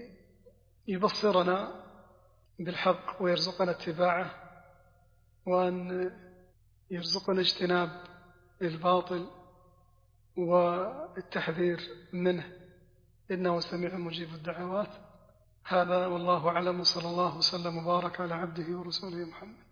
يبصرنا بالحق ويرزقنا اتباعه، وأن يرزقنا اجتناب الباطل والتحذير منه، إنه سميع مجيب الدعوات. هذا والله أعلم، صلى الله وسلم وبارك على عبده ورسوله محمد.